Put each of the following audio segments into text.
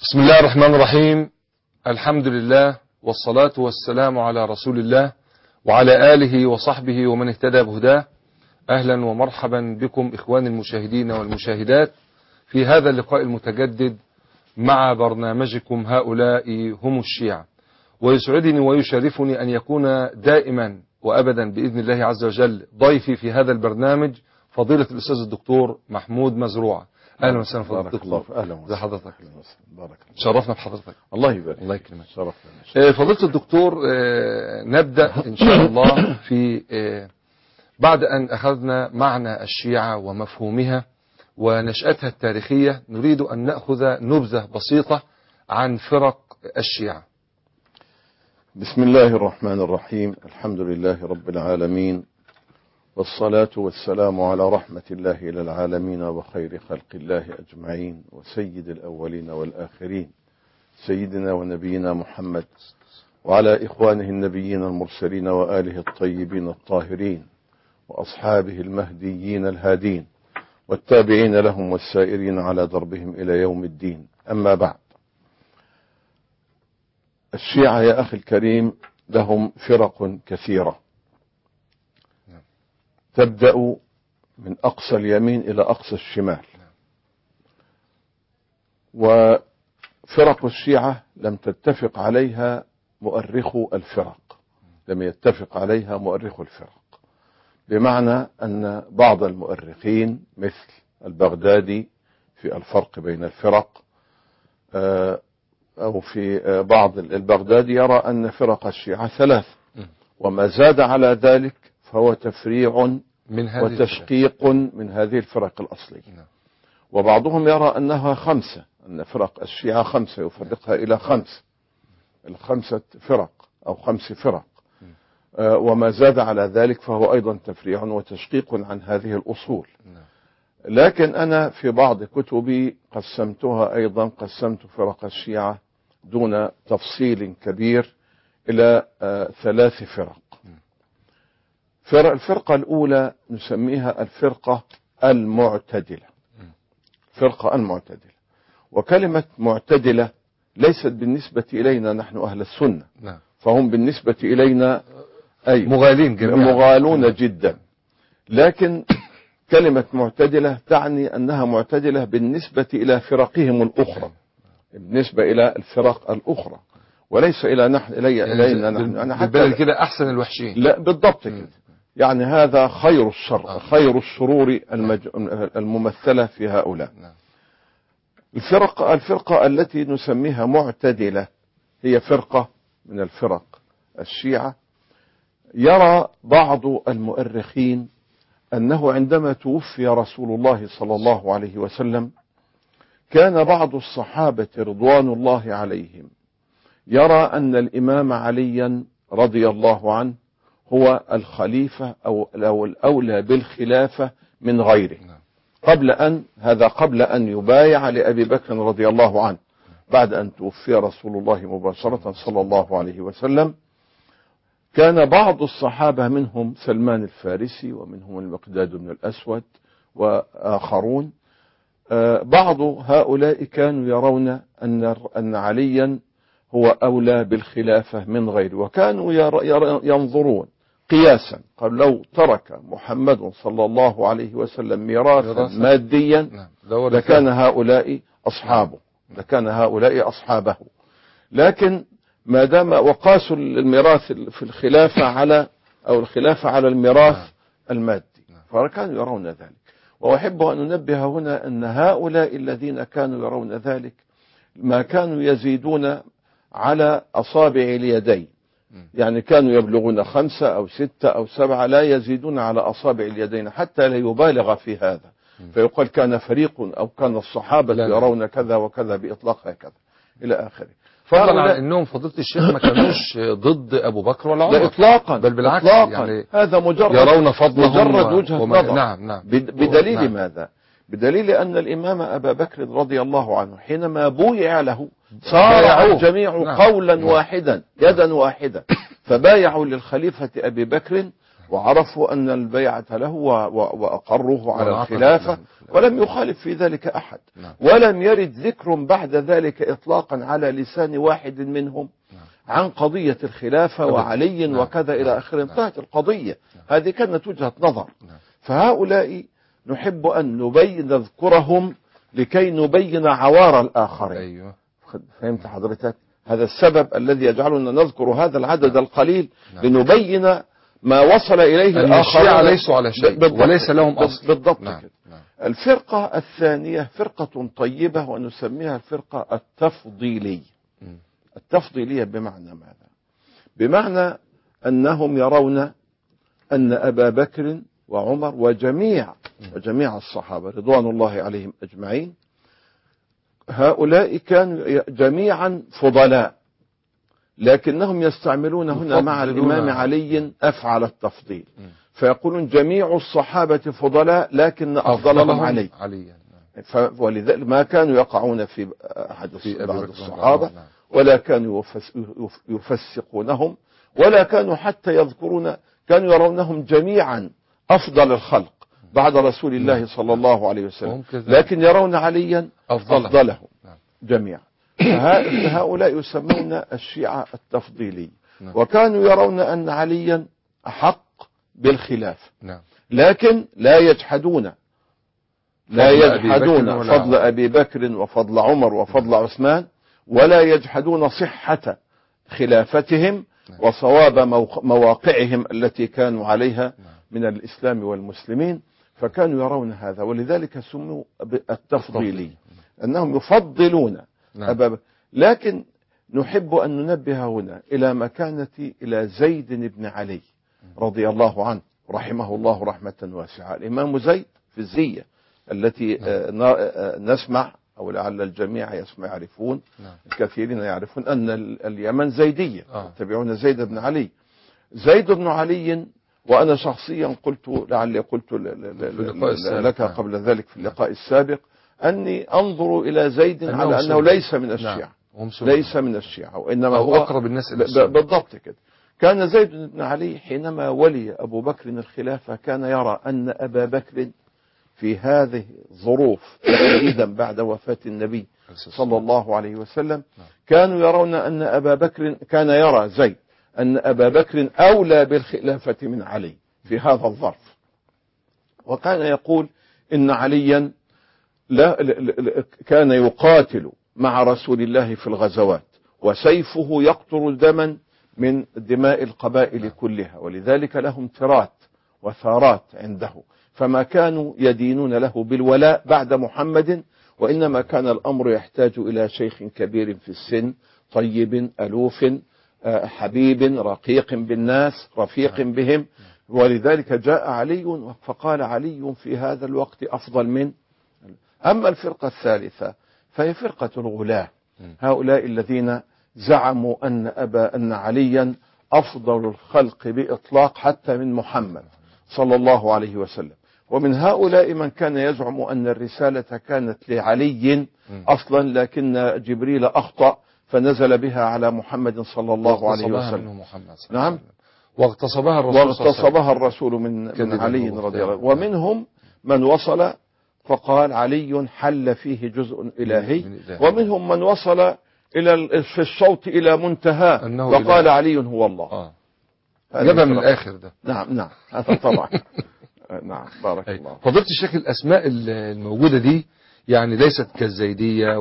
بسم الله الرحمن الرحيم. الحمد لله والصلاة والسلام على رسول الله وعلى آله وصحبه ومن اهتدى بهداه. أهلا ومرحبا بكم إخواني المشاهدين والمشاهدات في هذا اللقاء المتجدد مع برنامجكم هؤلاء هم الشيعة. ويسعدني ويشرفني أن يكون دائما وأبدا بإذن الله عز وجل ضيفي في هذا البرنامج فضيلة الأستاذ الدكتور محمود مزروعة. اهلا وسهلا فضيلة الدكتور. اهلا وسهلا حضرتك. بارك الله. شرفنا بحضرتك. الله يبارك. الله يكرمك. شرفنا. فضيلة الدكتور، نبدأ إن شاء الله في بعد أن أخذنا معنى الشيعة ومفهومها ونشأتها التاريخية، نريد أن نأخذ نبذة بسيطة عن فرق الشيعة. بسم الله الرحمن الرحيم. الحمد لله رب العالمين، والصلاة والسلام على رحمة الله إلى العالمين وخير خلق الله أجمعين، وسيد الأولين والآخرين سيدنا ونبينا محمد وعلى إخوانه النبيين المرسلين وآله الطيبين الطاهرين وأصحابه المهديين الهادين والتابعين لهم والسائرين على دربهم إلى يوم الدين. أما بعد، الشيعة يا أخي الكريم لهم فرق كثيرة تبدأ من أقصى اليمين إلى أقصى الشمال. وفرق الشيعة لم تتفق عليها مؤرخو الفرق، لم يتفق عليها مؤرخو الفرق، بمعنى أن بعض المؤرخين مثل البغدادي في الفرق بين الفرق، أو في بعض البغدادي يرى أن فرق الشيعة ثلاث، وما زاد على ذلك فهو تفريع وتشقيق من هذه الفرق الأصلية. وبعضهم يرى أنها خمسة، أن فرق الشيعة خمسة، يفرقها إلى الخمسة فرق أو 5 فرق، وما زاد على ذلك فهو أيضا تفريع وتشقيق عن هذه الأصول. لكن أنا في بعض كتبي قسمتها أيضا، قسمت فرق الشيعة دون تفصيل كبير إلى 3 فرق. الفرقة الأولى نسميها الفرقة المعتدلة. فرقة المعتدلة، وكلمة معتدلة ليست بالنسبة إلينا نحن أهل السنة، فهم بالنسبة إلينا أي مغالون جدا، لكن كلمة معتدلة تعني أنها معتدلة بالنسبة إلى فرقهم الأخرى، بالنسبة إلى الفرق الأخرى، وليس إلى نحن إلينا نحن. أنا حتى كده أحسن الوحشين. لا بالضبط كده، يعني هذا خير الشر، خير الشرور الممثلة في هؤلاء. الفرقة التي نسميها معتدلة هي فرقة من الفرق الشيعة. يرى بعض المؤرخين أنه عندما توفي رسول الله صلى الله عليه وسلم كان بعض الصحابة رضوان الله عليهم يرى أن الإمام عليا رضي الله عنه هو الخليفة أو الأولى بالخلافة من غيره، قبل أن يبايع لأبي بكر رضي الله عنه، بعد أن توفي رسول الله مباشرة صلى الله عليه وسلم. كان بعض الصحابة منهم سلمان الفارسي ومنهم المقداد بن الأسود وآخرون، بعض هؤلاء كانوا يرون أن عليا هو أولى بالخلافة من غيره، وكانوا ينظرون قياسا، قال لو ترك محمد صلى الله عليه وسلم ميراثا ماديا لكان هؤلاء أصحابه، لكن ما دام وقاسوا الميراث في الخلافة على الميراث المادي، فكانوا يرون ذلك. وأحب أن ننبه هنا أن هؤلاء الذين كانوا يرون ذلك ما كانوا يزيدون على أصابع اليدين، يعني كانوا يبلغون 5 أو 6 أو 7، لا يزيدون على أصابع اليدين حتى لا يبالغ في هذا، فيقال كان فريق أو كان الصحابة يرون كذا وكذا بإطلاق هكذا إلى آخره. فضلا عن أنهم فضيلة الشيخ ما كانوش ضد أبو بكر ولا عمر إطلاقا، بل بالعكس، يعني هذا مجرد يرون فضلهم، مجرد وجهة نظر. نعم. بدليل ماذا؟ بدليل أن الإمام أبا بكر رضي الله عنه حينما بويع له صار الجميع قولا واحدا يدا واحدة، فبايعوا للخليفة أبي بكر وعرفوا أن البيعة له وأقروه على الخلافة، ولم يخالف في ذلك أحد. ولم يرد ذكر بعد ذلك إطلاقا على لسان واحد منهم عن قضية الخلافة وعلي وكذا إلى آخره. انتهت القضية. هذه كانت وجهة نظر. فهؤلاء نحب أن نذكرهم لكي نبين عوار الآخرين. فهمت حضرتك؟ هذا السبب الذي يجعلنا نذكر هذا العدد القليل، لنبين ما وصل إليه الآخرين. الشيعة ليسوا على شيء وليس لهم أصل. بالضبط كده. الفرقة الثانية فرقة طيبة ونسميها الفرقة التفضيلية. التفضيلية بمعنى ماذا؟ بمعنى أنهم يرون أن أبا بكر وعمر وجميع الصحابة رضوان الله عليهم أجمعين، هؤلاء كانوا جميعا فضلاء، لكنهم يستعملون هنا مع الإمام علي أفعل التفضيل، فيقولون جميع الصحابة فضلاء لكن أفضلهم علي. ولذلك ما كانوا يقعون في حدث بعض الصحابة، ولا كانوا يفسقونهم، ولا كانوا حتى يذكرون، كانوا يرونهم جميعا أفضل الخلق بعد رسول الله صلى الله عليه وسلم، لكن يرون عليا أفضلهم جميعا. هؤلاء يسمون الشيعة التفضيلي، وكانوا يرون أن عليا أحق بالخلاف، لكن لا يجحدون فضل أبي بكر وفضل عمر وفضل عثمان، ولا يجحدون صحة خلافتهم وصواب مواقعهم التي كانوا عليها من الإسلام والمسلمين. فكانوا يرون هذا، ولذلك سموا التفضيلي، أنهم يفضلون أبا بكر. لكن نحب أن ننبه هنا إلى زيد بن علي رضي الله عنه رحمه الله رحمة واسعة. الإمام زيد في الزية التي نسمع، أو لعل الجميع يعرفون، الكثيرين يعرفون أن اليمن زيدية، يتبعون زيد بن علي. زيد بن علي، وأنا شخصيا لعلي قلت لك قبل ذلك في اللقاء السابق أني أنظر إلى زيد على أنه ليس من الشيعة، ليس من الشيعة، وإنما هو أقرب الناس إلى بالضبط كده. كان زيد بن علي حينما ولي أبو بكر الخلافة كان يرى أن أبا بكر في هذه الظروف تحديدا بعد وفاة النبي صلى الله عليه وسلم، كانوا يرون أن أبا بكر، كان يرى زيد أن أبا بكر أولى بالخلافة من علي في هذا الظرف. وكان يقول إن عليا كان يقاتل مع رسول الله في الغزوات، وسيفه يقطر دما من دماء القبائل كلها، ولذلك لهم ترات وثارات عنده، فما كانوا يدينون له بالولاء بعد محمد، وإنما كان الأمر يحتاج إلى شيخ كبير في السن، طيب ألوف حبيب رقيق بالناس رفيق بهم. ولذلك جاء علي فقال علي في هذا الوقت أفضل من. أما الفرقة الثالثة فهي فرقة الغلاة، هؤلاء الذين زعموا أن عليا أفضل الخلق بإطلاق حتى من محمد صلى الله عليه وسلم. ومن هؤلاء من كان يزعم أن الرسالة كانت لعلي أصلا، لكن جبريل أخطأ فنزل بها على محمد صلى الله عليه وسلم. نعم، واغتصبها الرسول من علي رضي الله عنه. ومنهم من وصل فقال علي حل فيه جزء إلهي، ومنهم من وصل في الصوت إلى منتهى وقال علي هو الله. جابها من الآخر ده. نعم هذا طبعا. نعم بارك الله. فضيلة الشيخ، الأسماء الموجودة دي يعني ليست كالزيدية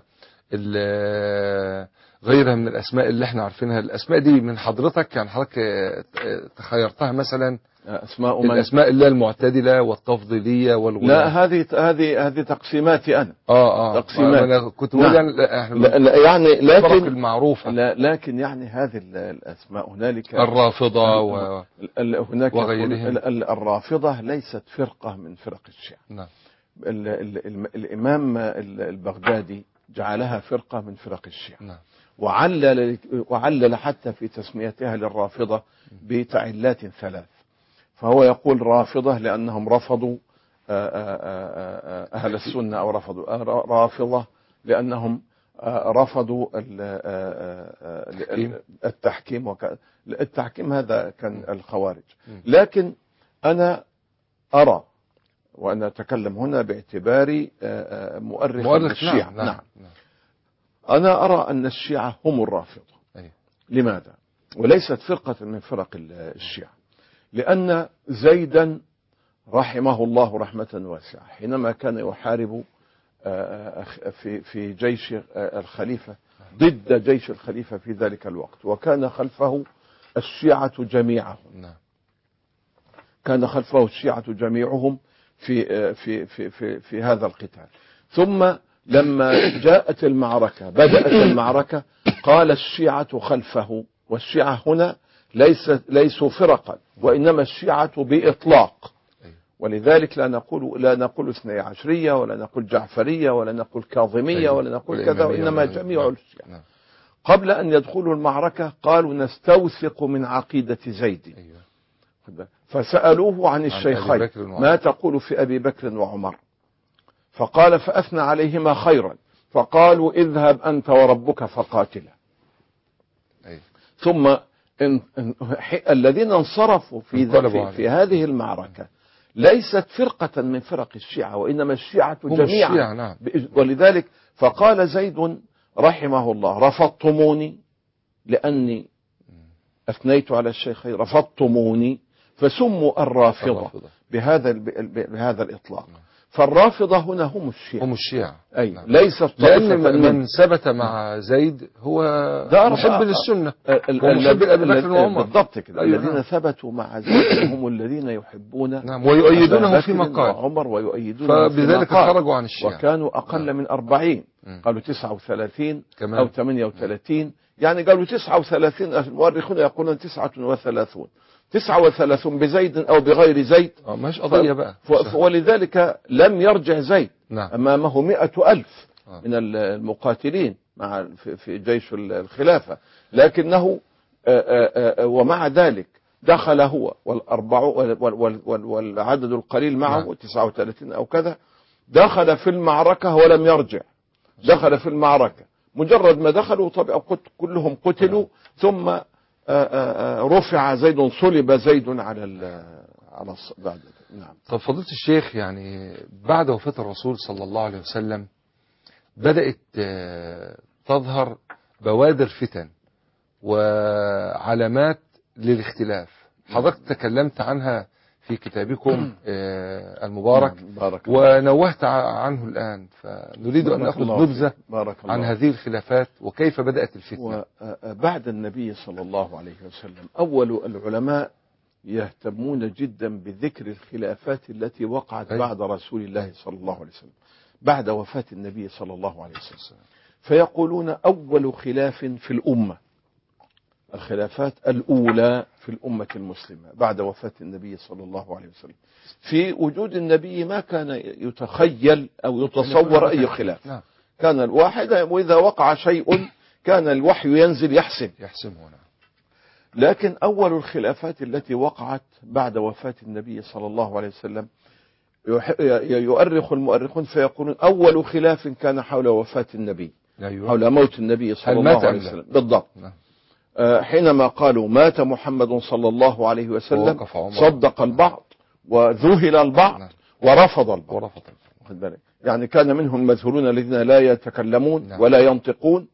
غيرها من الأسماء اللي احنا عارفينها. الأسماء دي من حضرتك، يعني حضرتك تخيرتها مثلا الأسماء اللي المعتدلة والتفضيلية والغلاة؟ لا، هذه تقسيماتي أنا. تقسيمات. أنا كنت بقول يعني لكن المعروفة. لكن يعني هذه الأسماء هنالك الرافضة هناك وغيرهم. الرافضة ليست فرقة من فرق الشيعة. نعم. الإمام البغدادي جعلها فرقة من فرق الشيعة. نعم. وعلل حتى في تسميتها للرافضة بتعلات ثلاث. فهو يقول رافضة لأنهم رفضوا أهل السنة، أو رفضوا رافضة لأنهم رفضوا التحكيم. التحكيم هذا كان الخوارج. لكن أنا أرى، وأنا أتكلم هنا باعتباري مؤرخ الشيعة. نعم. أنا أرى أن الشيعة هم الرافضة. لماذا؟ وليست فرقة من فرق الشيعة، لأن زيدا رحمه الله رحمة واسعة حينما كان يحارب في جيش الخليفة ضد جيش الخليفة في ذلك الوقت، وكان خلفه الشيعة جميعهم. كان خلفه الشيعة جميعهم في هذا القتال. ثم لما جاءت المعركة، بدأت المعركة، قال الشيعة خلفه، والشيعة هنا ليسوا فرقا، وإنما الشيعة بإطلاق. ولذلك لا نقول 12 ولا نقول جعفرية ولا نقول كاظمية ولا نقول كذا، وإنما جميع الشيعة. قبل أن يدخلوا المعركة قالوا نستوثق من عقيدة زيد. فسألوه عن الشيخين ما تقول في أبي بكر وعمر؟ فقال فأثنى عليهما خيرا، فقالوا اذهب أنت وربك فقاتلا. ثم الذين انصرفوا في هذه المعركة ليست فرقة من فرق الشيعة، وإنما الشيعة جميعا. نعم. ولذلك فقال زيد رحمه الله رفضتموني لأني أثنيت على الشيخين، رفضتموني فسموا الرافضة بهذا الإطلاق. فالرافضة هنا هم الشيعة. أي نعم. ليست لأن من ثبت مع زيد هو محب للسنة ومحب لأبي بكر وعمر. بالضبط كده. أيوة. الذين ثبتوا مع زيد هم الذين يحبون نعم ويؤيدونه فيما قال وعمر، ويؤيدون فبذلك خرجوا عن الشيعة، وكانوا أقل من 40. قالوا 39 كمان. أو 38، يعني قالوا 39. المؤرخون يقولون 39 بزيد أو بغير زيد. مش قضية بقى. ولذلك لم يرجع زيد. نعم. أمامه 100,000 من المقاتلين في جيش الخلافة، لكنه ومع ذلك دخل هو والعدد القليل معه 39 أو كذا، دخل في المعركة ولم يرجع. دخل في المعركة، مجرد ما دخلوا طبعا كلهم قتلوا، ثم رفع زيد، صلب زيد على بعد. نعم. طب فضيلة الشيخ، يعني بعد وفاة الرسول صلى الله عليه وسلم بدأت تظهر بوادر فتن وعلامات للاختلاف. حضرتك تكلمت عنها في كتابكم المبارك ونوهت عنه الآن، فنريد أن نأخذ نبذة عن هذه الخلافات وكيف بدأت الفتنة. وبعد النبي صلى الله عليه وسلم أول العلماء يهتمون جدا بذكر الخلافات التي وقعت بعد رسول الله صلى الله عليه وسلم، بعد وفاة النبي صلى الله عليه وسلم، فيقولون أول خلاف في الأمة، الخلافات الأولى في الأمة المسلمة بعد وفاة النبي صلى الله عليه وسلم. في وجود النبي ما كان يتخيل أو يتصور أي خلاف. كان الواحد وإذا وقع شيء كان الوحي ينزل يحسمه. لكن أول الخلافات التي وقعت بعد وفاة النبي صلى الله عليه وسلم يؤرخ المؤرخون فيقولون أول خلاف كان حول وفاة النبي، حول موت النبي صلى الله عليه وسلم. بالضبط. حينما قالوا مات محمد صلى الله عليه وسلم صدق البعض وذهل البعض ورفض البعض. يعني كان منهم المذهولون الذين لا يتكلمون ولا ينطقون،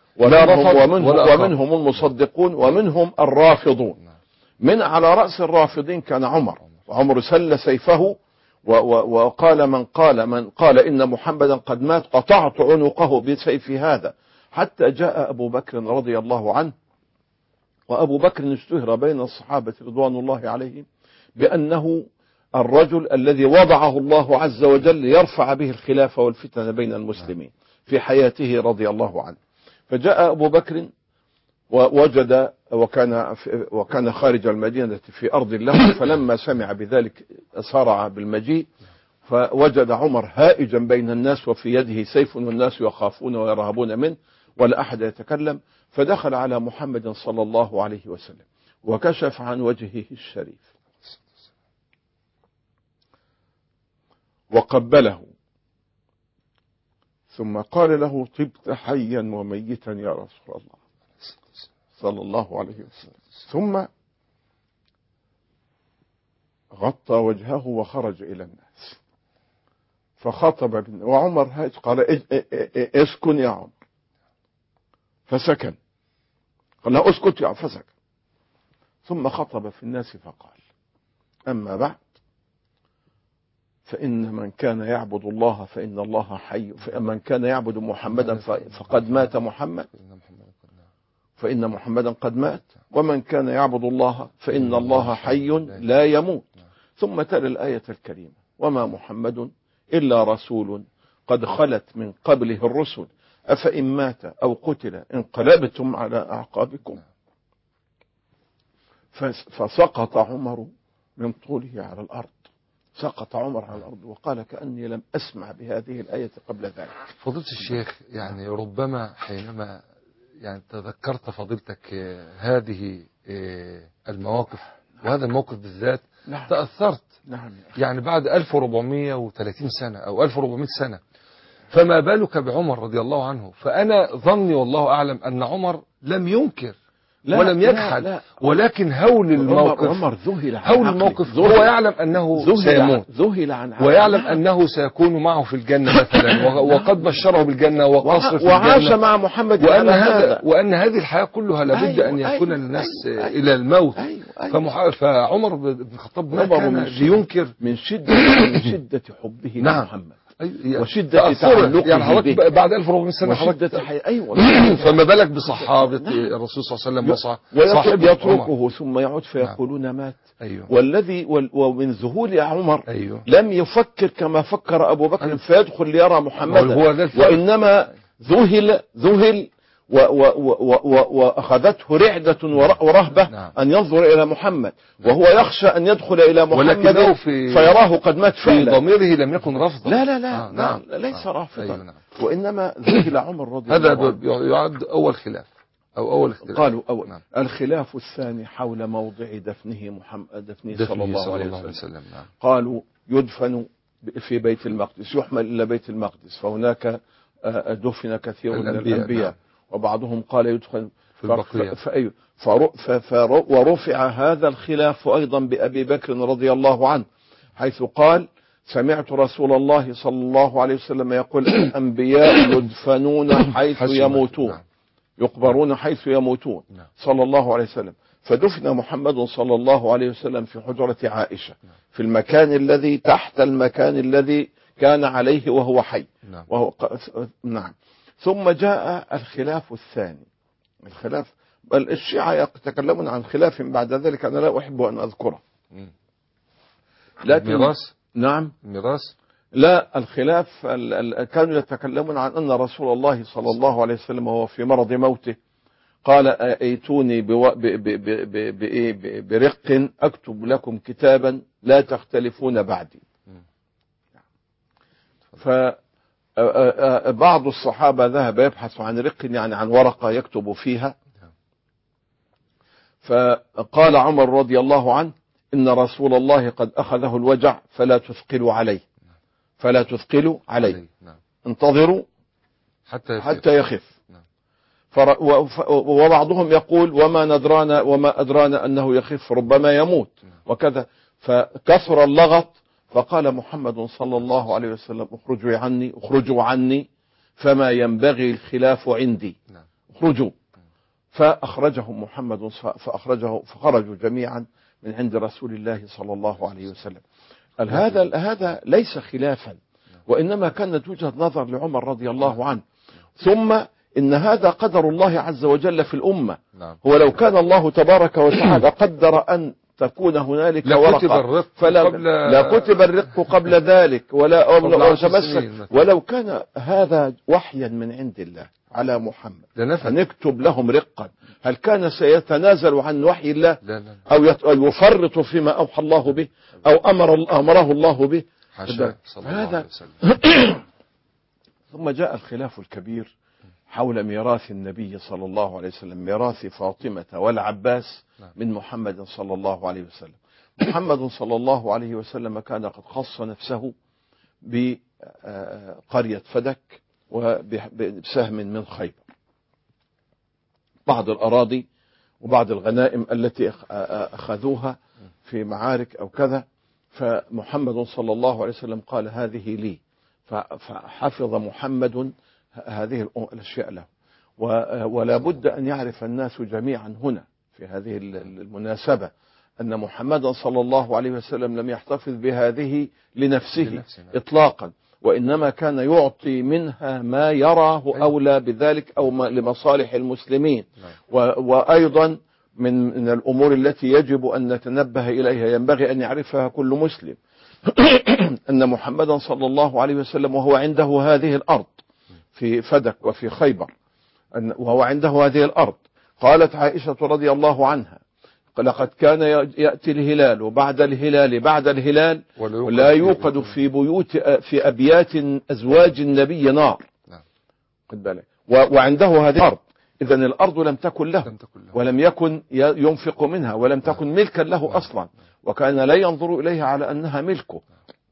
ومنهم المصدقون، ومنهم الرافضون. من على رأس الرافضين كان عمر سل سيفه وقال من قال إن محمدا قد مات قطعت عنقه بسيف هذا، حتى جاء أبو بكر رضي الله عنه. وأبو بكر اشتهر بين الصحابة رضوان الله عليهم بأنه الرجل الذي وضعه الله عز وجل يرفع به الخلافة والفتنة بين المسلمين في حياته رضي الله عنه. فجاء أبو بكر ووجد وكان خارج المدينة في أرض له، فلما سمع بذلك سارع بالمجيء، فوجد عمر هائجا بين الناس وفي يده سيف والناس يخافون ويرهبون منه ولا أحد يتكلم، فدخل على محمد صلى الله عليه وسلم وكشف عن وجهه الشريف وقبله، ثم قال له طبت حيا وميتا يا رسول الله صلى الله عليه وسلم. ثم غطى وجهه وخرج إلى الناس فخطب وعمر قال اسكن يا عمر، فسكن. قال له اسكت يا عمر، فسكن. ثم خطب في الناس فقال أما بعد فإن من كان يعبد الله فإن الله حي، فمن كان يعبد محمدا فقد مات محمد، فإن محمدا قد مات، ومن كان يعبد الله فإن الله حي لا يموت. ثم تلا الآية الكريمة وما محمد إلا رسول قد خلت من قبله الرسل أفإن مات أو قتل انقلبتم على أعقابكم. فسقط عمر من طوله على الأرض، سقط عمر على الأرض وقال كأني لم أسمع بهذه الآية قبل ذلك. فضيلة الشيخ، يعني ربما حينما يعني تذكرت فضيلتك هذه المواقف وهذا الموقف بالذات تأثرت. يعني بعد 1430 سنة أو 1400 سنة، فما بالك بعمر رضي الله عنه؟ فأنا ظني والله أعلم أن عمر لم ينكر ولم يجحد، ولكن هول الموقف، عمر ذهل عن هول الموقف، هو يعلم أنه سيموت، ذهل عن ويعلم أنه سيكون معه في الجنة مثلا، وقد بشره بالجنة وقصر في الجنة، وعاش مع محمد، وأن هذه الحياة كلها لابد أن يكون الناس إلى الموت. فعمر بن الخطاب ما كان لينكر من شدة حبه لمحمد وشدة تعلقه يعني به بعد 1400 سنة فما بالك بصحابة الرسول صلى الله عليه وسلم وصاحب يتركه ثم يعود فيقولون مات. والذي ومن ذهول عمر لم يفكر كما فكر أبو بكر فيدخل ليرى محمدا، وإنما ذهل وأخذته رعدة ورهبة أن ينظر إلى محمد، وهو يخشى أن يدخل إلى محمد فيراه قد مات فعلا. في ضميره لم يكن رفضا، لا ليس رافضا، وإنما ذهل عمر رضي الله عنه. هذا يعد أول خلاف أو أول اختلاف. قالوا الخلاف الثاني حول موضع دفنه صلى الله عليه وسلم. قالوا يدفن في بيت المقدس، يحمل إلى بيت المقدس، فهناك دفن كثير من الأنبياء. وبعضهم قال يدخل في ورفع هذا الخلاف أيضا بأبي بكر رضي الله عنه، حيث قال سمعت رسول الله صلى الله عليه وسلم يقول الأنبياء يدفنون حيث يموتون، يقبرون حيث يموتون صلى الله عليه وسلم. فدفن محمد صلى الله عليه وسلم في حجرة عائشة في المكان الذي تحت المكان الذي كان عليه وهو حي. نعم. ثم جاء الخلاف الثاني، الخلاف الشيعة يتكلمون عن خلاف بعد ذلك أنا لا أحب أن أذكره، لكن ميراث. نعم ميراث. لا، الخلاف كانوا يتكلمون عن أن رسول الله صلى الله عليه وسلم وهو في مرض موته قال ائتوني برق أكتب لكم كتابا لا تختلفون بعدي. بعض الصحابة ذهب يبحث عن رق، يعني عن ورقة يكتب فيها، فقال عمر رضي الله عنه إن رسول الله قد أخذه الوجع فلا تثقلوا عليه، فلا تثقلوا عليه، انتظروا حتى يخف. وبعضهم يقول وما أدرانا أنه يخف، ربما يموت وكذا. فكثر اللغط، فقال محمد صلى الله عليه وسلم اخرجوا عني فما ينبغي الخلاف عندي، اخرجوا. فأخرجهم محمد فخرجوا جميعا من عند رسول الله صلى الله عليه وسلم. هذا ليس خلافا، وإنما كانت وجهة نظر لعمر رضي الله عنه. ثم إن هذا قدر الله عز وجل في الأمة. هو لو كان الله تبارك وتعالى قدر أن تكون هنالك ورقة لا كتب الرق قبل ذلك ولو كان هذا وحيا من عند الله على محمد نكتب لهم رقا، هل كان سيتنازل عن وحي الله؟ أو يفرط فيما أوحى الله به أو أمره الله به؟ هذا. ثم جاء الخلاف الكبير حول ميراث النبي صلى الله عليه وسلم، ميراث فاطمة والعباس من محمد صلى الله عليه وسلم. محمد صلى الله عليه وسلم كان قد خص نفسه بقرية فدك وبسهم من خيبر، بعض الأراضي وبعض الغنائم التي أخذوها في معارك أو كذا. فمحمد صلى الله عليه وسلم قال هذه لي، فحفظ محمد هذه الأشياء له. ولا بد أن يعرف الناس جميعا هنا في هذه المناسبة أن محمد صلى الله عليه وسلم لم يحتفظ بهذه لنفسه إطلاقا، وإنما كان يعطي منها ما يراه أولى بذلك أو لمصالح المسلمين. وأيضا من الأمور التي يجب أن نتنبه إليها ينبغي أن يعرفها كل مسلم أن محمدا صلى الله عليه وسلم وهو عنده هذه الأرض في فدك وفي خيبر، وهو عنده هذه الأرض، قالت عائشة رضي الله عنها لقد كان يأتي الهلال وبعد الهلال بعد الهلال ولا يوقد في بيوت في أبيات أزواج النبي نار. خد بالك. وعنده هذه الأرض، إذن الأرض لم تكن له ولم يكن ينفق منها ولم تكن ملكا له أصلا، وكان لا ينظر إليها على أنها ملكه،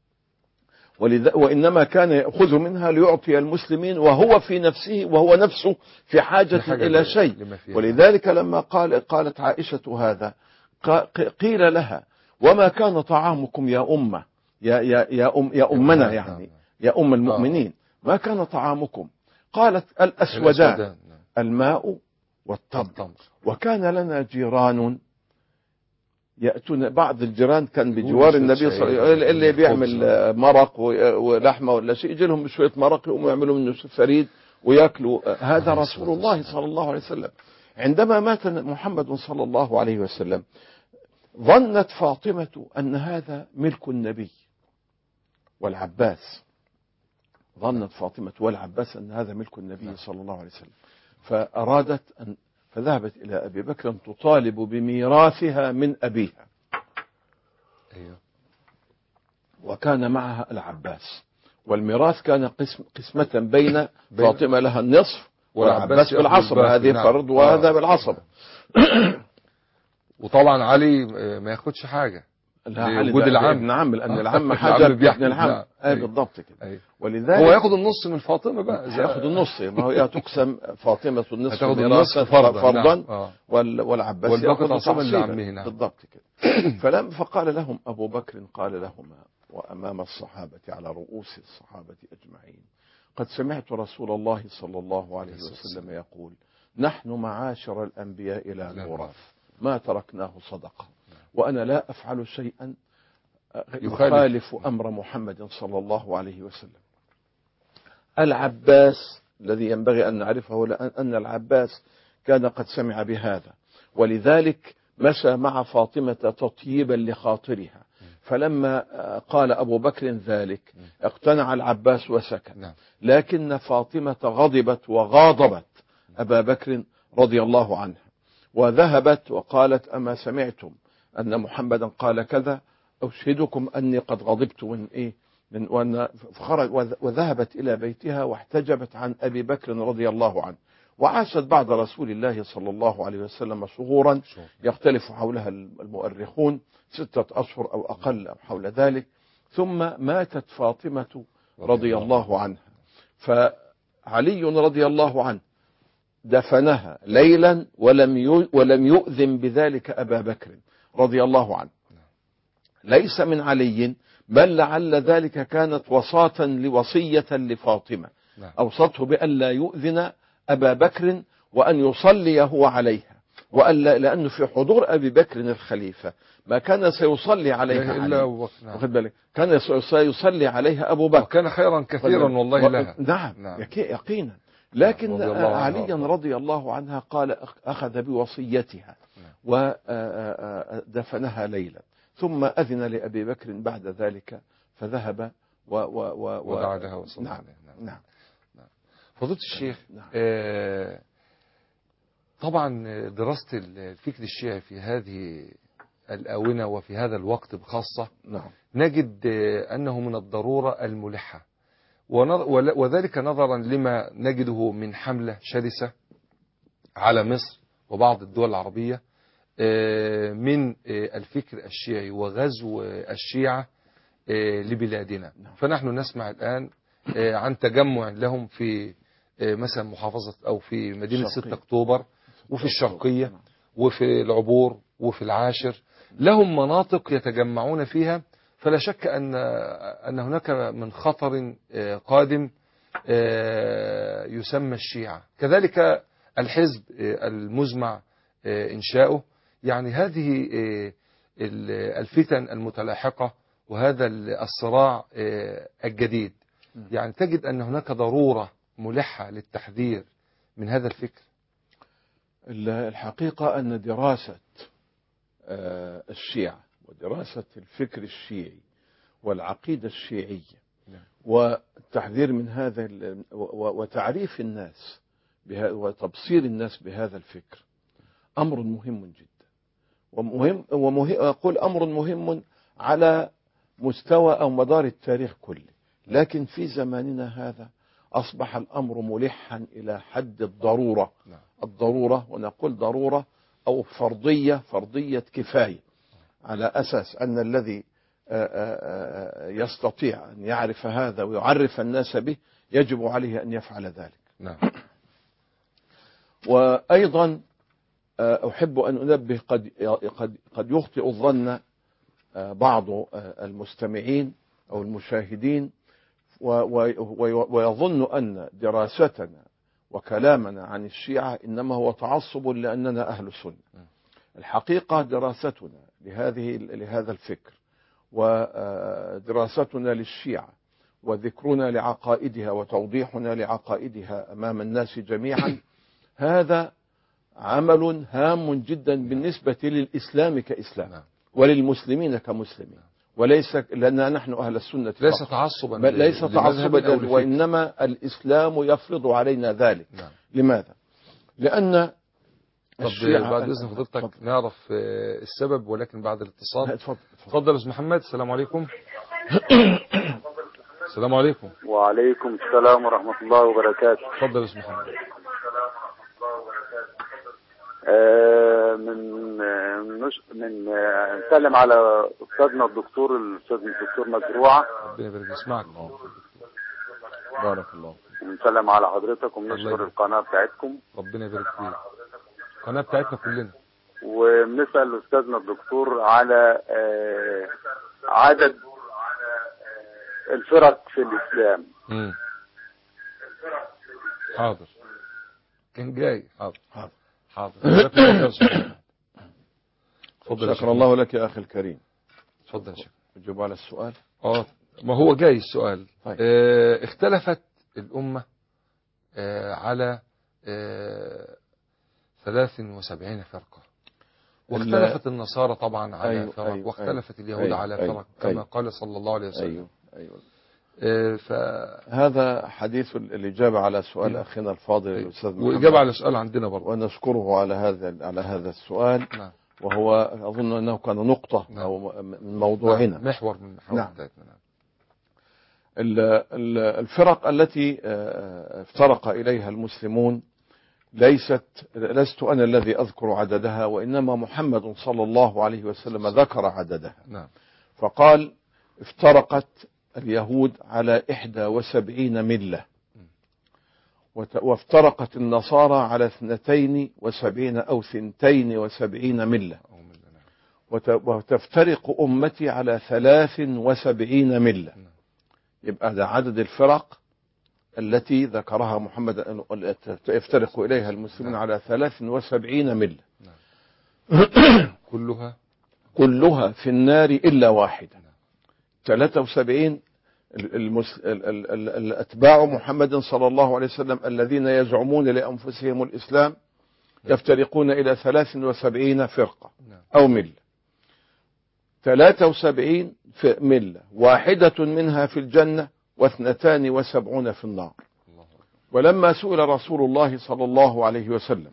وإنما كان يأخذ منها ليعطي المسلمين وهو في نفسه وهو نفسه في حاجة إلى شيء. ولذلك لما قالت عائشة هذا قيل لها وما كان طعامكم يا أمة يا أمنا يعني يا أم المؤمنين، ما كان طعامكم؟ قالت الأسودان الماء والتمر، وكان لنا جيران يأتون، بعض الجيران كان بجوار النبي صلى الله عليه وسلم اللي بيعمل مرق ولحمة ولا شيء، يجي لهم بشوية مرق يقوموا يعملوا منه فريد ويأكلوا. هذا رسول الله صلى الله عليه وسلم. عندما مات محمد صلى الله عليه وسلم ظنت فاطمة أن هذا ملك النبي والعباس، ظنت فاطمة والعباس أن هذا ملك النبي صلى الله عليه وسلم، فأرادت أن فذهبت إلى أبي بكر تطالب بميراثها من أبيها. وكان معها العباس، والميراث كان قسمة بين فاطمة لها النصف والعباس بالعصبة، هذه فرض وهذا بالعصبة. وطبعا علي ما ياخدش حاجة وجود العم، ابن عم، لأن العم حاجة ابن العم. بالضبط كده. ولذلك هو ياخد النص من فاطمة بقى، ياخد النص، ما هو تقسم فاطمة النصف ميراثا فرضا والعباس ياخد تعصيبا. بالضبط كده. فقال لهم أبو بكر قال لهما وأمام الصحابة على رؤوس الصحابة أجمعين قد سمعت رسول الله صلى الله عليه وسلم يقول نحن معاشر الأنبياء لا نورث ما تركناه صدقة، وأنا لا أفعل شيئا يخالف أمر محمد صلى الله عليه وسلم. العباس الذي ينبغي أن نعرفه أن العباس كان قد سمع بهذا، ولذلك مشى مع فاطمة تطييبا لخاطرها، فلما قال أبو بكر ذلك اقتنع العباس وسكن، لكن فاطمة غضبت وغاضبت أبا بكر رضي الله عنها، وذهبت وقالت أما سمعتم أن محمدا قال كذا؟ أشهدكم أني قد غضبت وأن خرج، وذهبت إلى بيتها واحتجبت عن أبي بكر رضي الله عنه، وعاشت بعد رسول الله صلى الله عليه وسلم شهورا يختلف حولها المؤرخون 6 أشهر أو أقل أو حول ذلك، ثم ماتت فاطمة رضي الله عنها، فعلي رضي الله عنه دفنها ليلا ولم يؤذن بذلك أبا بكر رضي الله عنه، ليس من علي، بل لعل ذلك كانت وصية لفاطمة، أوصته بأن لا يؤذن أبا بكر وأن يصلي هو عليها، لأنه في حضور أبي بكر الخليفة ما كان سيصلي عليها إلا أبو بكر، كان سيصلي عليها أبو بكر، وكان خيرا كثيرا والله لها. نعم يقينا. لكن علي رضي الله عنها قال أخذ بوصيتها ودفنها ليلا، ثم أذن لأبي بكر بعد ذلك فذهب ودعا لها وصلى عليها. نعم. فضيلة الشيخ، طبعا دراسة الفكر الشيعي في هذه الآونة وفي هذا الوقت بخاصة نجد أنه من الضرورة الملحة، وذلك نظرا لما نجده من حملة شرسة على مصر وبعض الدول العربية من الفكر الشيعي وغزو الشيعة لبلادنا. فنحن نسمع الآن عن تجمع لهم في مثلا محافظة أو في مدينة 6 أكتوبر وفي الشرقية وفي العبور وفي العاشر، لهم مناطق يتجمعون فيها. فلا شك أن هناك من خطر قادم يسمى الشيعة. كذلك الحزب المزمع إنشاؤه، يعني هذه الفتن المتلاحقة وهذا الصراع الجديد، يعني تجد أن هناك ضرورة ملحة للتحذير من هذا الفكر. الحقيقة أن دراسة الشيعة ودراسة الفكر الشيعي والعقيدة الشيعية والتحذير من هذا وتعريف الناس وتبصير الناس بهذا الفكر أمر مهم جدا، أقول أمر مهم على مستوى أو مدار التاريخ كله، لكن في زماننا هذا أصبح الأمر ملحا إلى حد الضرورة. الضرورة، ونقول ضرورة أو فرضية كفاية، على أساس أن الذي يستطيع أن يعرف هذا ويعرف الناس به يجب عليه أن يفعل ذلك. وأيضا أحب أن أنبه، قد يخطئ الظن بعض المستمعين أو المشاهدين ويظن أن دراستنا وكلامنا عن الشيعة إنما هو تعصب لأننا أهل سنة. الحقيقة دراستنا لهذا الفكر ودراستنا للشيعة وذكرنا لعقائدها وتوضيحنا لعقائدها أمام الناس جميعا هذا عمل هام جدا بالنسبة للإسلام كإسلام وللمسلمين كمسلمين، وليس لأننا نحن أهل السنة ليس تعصبا، ليس تعصبا، وإنما الإسلام يفرض علينا ذلك. لماذا؟ لأن الشيعة بعد إذن فضلتك نعرف السبب، ولكن بعد الاتصال. تفضل أستاذ محمد. السلام عليكم. السلام عليكم. وعليكم السلام ورحمة الله وبركاته. تفضل أستاذ محمد. نسلم على أستاذنا الدكتور مزروعة. ربنا يبارك اسمعك. بارك الله. ونسلم على حضرتك ونشكر القناة بتاعتكم. ربنا يبارك فيك. القناة بتاعتنا كلنا. وبنسأل أستاذنا الدكتور على عدد الفرق في الإسلام. حاضر. كان جاي. حاضر. شكر الله لك يا أخي الكريم. تفضل يا شيخ. أجيب على السؤال. ما هو جاي السؤال. اختلفت الأمة على 73 فرقة، واختلفت النصارى طبعا على فرق، واختلفت اليهود على فرق كما قال صلى الله عليه وسلم. هذا حديث الإجابة على سؤال أخينا الفاضل الأستاذ محمد، وإجابة على سؤال عندنا برضه، ونشكره على هذا السؤال. وهو أظن أنه كان نقطة أو من موضوعنا، محور من محور بتاعتنا. الفرق التي افترق إليها المسلمون لست أنا الذي أذكر عددها، وإنما محمد صلى الله عليه وسلم ذكر عددها. فقال افترقت اليهود على 71 ملة، وافترقت النصارى على 72 أو 72 ملة، وتفترق أمتي على 73 ملة. يبقى ده عدد الفرق التي ذكرها محمد يفترق إليها المسلمين على 73 ملة. كلها في النار إلا واحدة. 73 الأتباع محمد صلى الله عليه وسلم الذين يزعمون لأنفسهم الإسلام يفترقون إلى 73 فرقة أو ملة. 73 ملة، واحدة منها في الجنة و72 في النار. ولما سئل رسول الله صلى الله عليه وسلم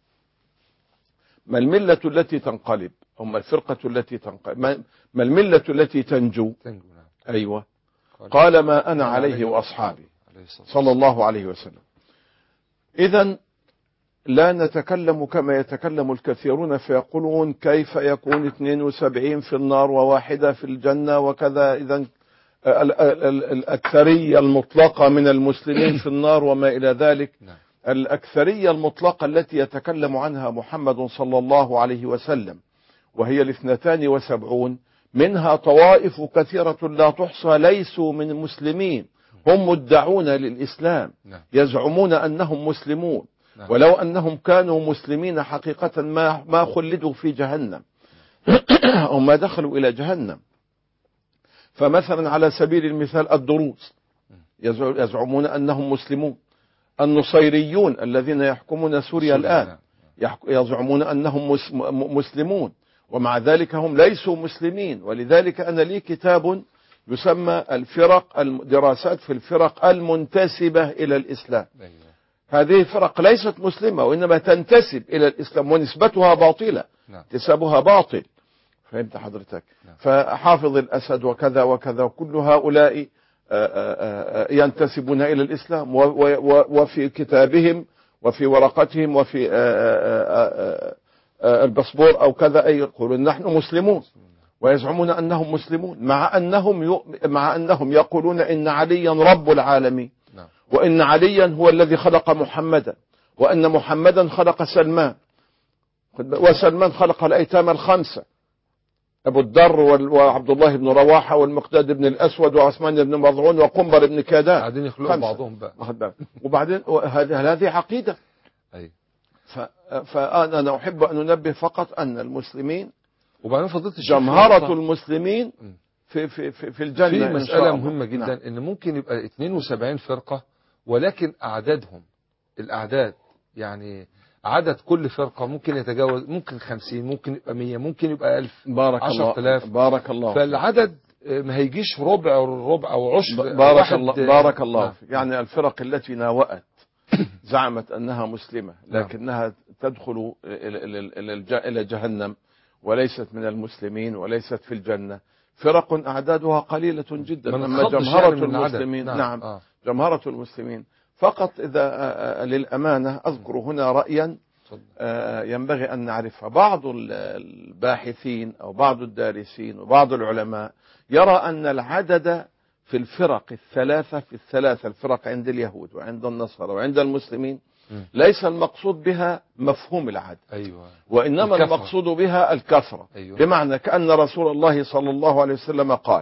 ما الملة التي تنقلب أو ما الفرقة التي تنقلب، ما الملة التي تنجو، أيوة، قال ما أنا عليه وأصحابي صلى الله عليه وسلم. إذن لا نتكلم كما يتكلم الكثيرون فيقولون كيف يكون 72 في النار وواحدة في الجنة وكذا. إذن الأكثرية المطلقة من المسلمين في النار وما إلى ذلك. الأكثرية المطلقة التي يتكلم عنها محمد صلى الله عليه وسلم وهي 72 منها طوائف كثيرة لا تحصى ليسوا من المسلمين، هم مدعون للإسلام، يزعمون أنهم مسلمون، ولو أنهم كانوا مسلمين حقيقة ما خلدوا في جهنم أو ما دخلوا إلى جهنم. فمثلا على سبيل المثال الدروز يزعمون أنهم مسلمون، النصيريون الذين يحكمون سوريا الآن يزعمون أنهم مسلمون، ومع ذلك هم ليسوا مسلمين. ولذلك أنا لي كتاب يسمى دراسات في الفرق المنتسبة إلى الإسلام. هذه فرق ليست مسلمة وإنما تنتسب إلى الإسلام ونسبتها باطلة، انتسابها باطل. فهمت حضرتك؟ فحافظ الأسد وكذا وكذا كل هؤلاء ينتسبون إلى الإسلام، وفي كتابهم وفي ورقتهم وفي الباسبور أو كذا يقولون نحن مسلمون، ويزعمون أنهم مسلمون، مع أنهم يقولون إن عليا رب العالمين، وإن عليا هو الذي خلق محمدا، وأن محمدا خلق سلمان، وسلمان خلق الأيتام الخمسة، أبو الدر وعبد الله بن رواحة والمقداد بن الأسود وعثمان بن مظعون وقنبر بن كادان، قاعدين يخلقوا بعضهم بقى. وبعدين هذه عقيدة. فأنا أحب أن ننبه فقط أن المسلمين وبعدين فضلت جمهرة المسلمين في الجنة. في مسألة مهمة جدا إن ممكن يبقى 72 فرقة ولكن أعدادهم الأعداد يعني عدد كل فرقة ممكن يتجاوز، ممكن 50، ممكن يبقى 100، ممكن يبقى 1000، بارك 10,000. بارك الله. فالعدد ما هيجيش ربع أو عشر. بارك الله. يعني الفرق التي ناوأت زعمت أنها مسلمة لكنها تدخل إلى جهنم وليست من المسلمين وليست في الجنة، فرق أعدادها قليلة جدا. أما جمهرة المسلمين جمهرة المسلمين فقط. إذا للأمانة أذكر هنا رأيا ينبغي أن نعرفها. بعض الباحثين أو بعض الدارسين وبعض العلماء يرى أن العدد في الفرق الثلاثة الفرق عند اليهود وعند النصارى وعند المسلمين ليس المقصود بها مفهوم العدد، وإنما المقصود بها الكثرة. بمعنى كأن رسول الله صلى الله عليه وسلم قال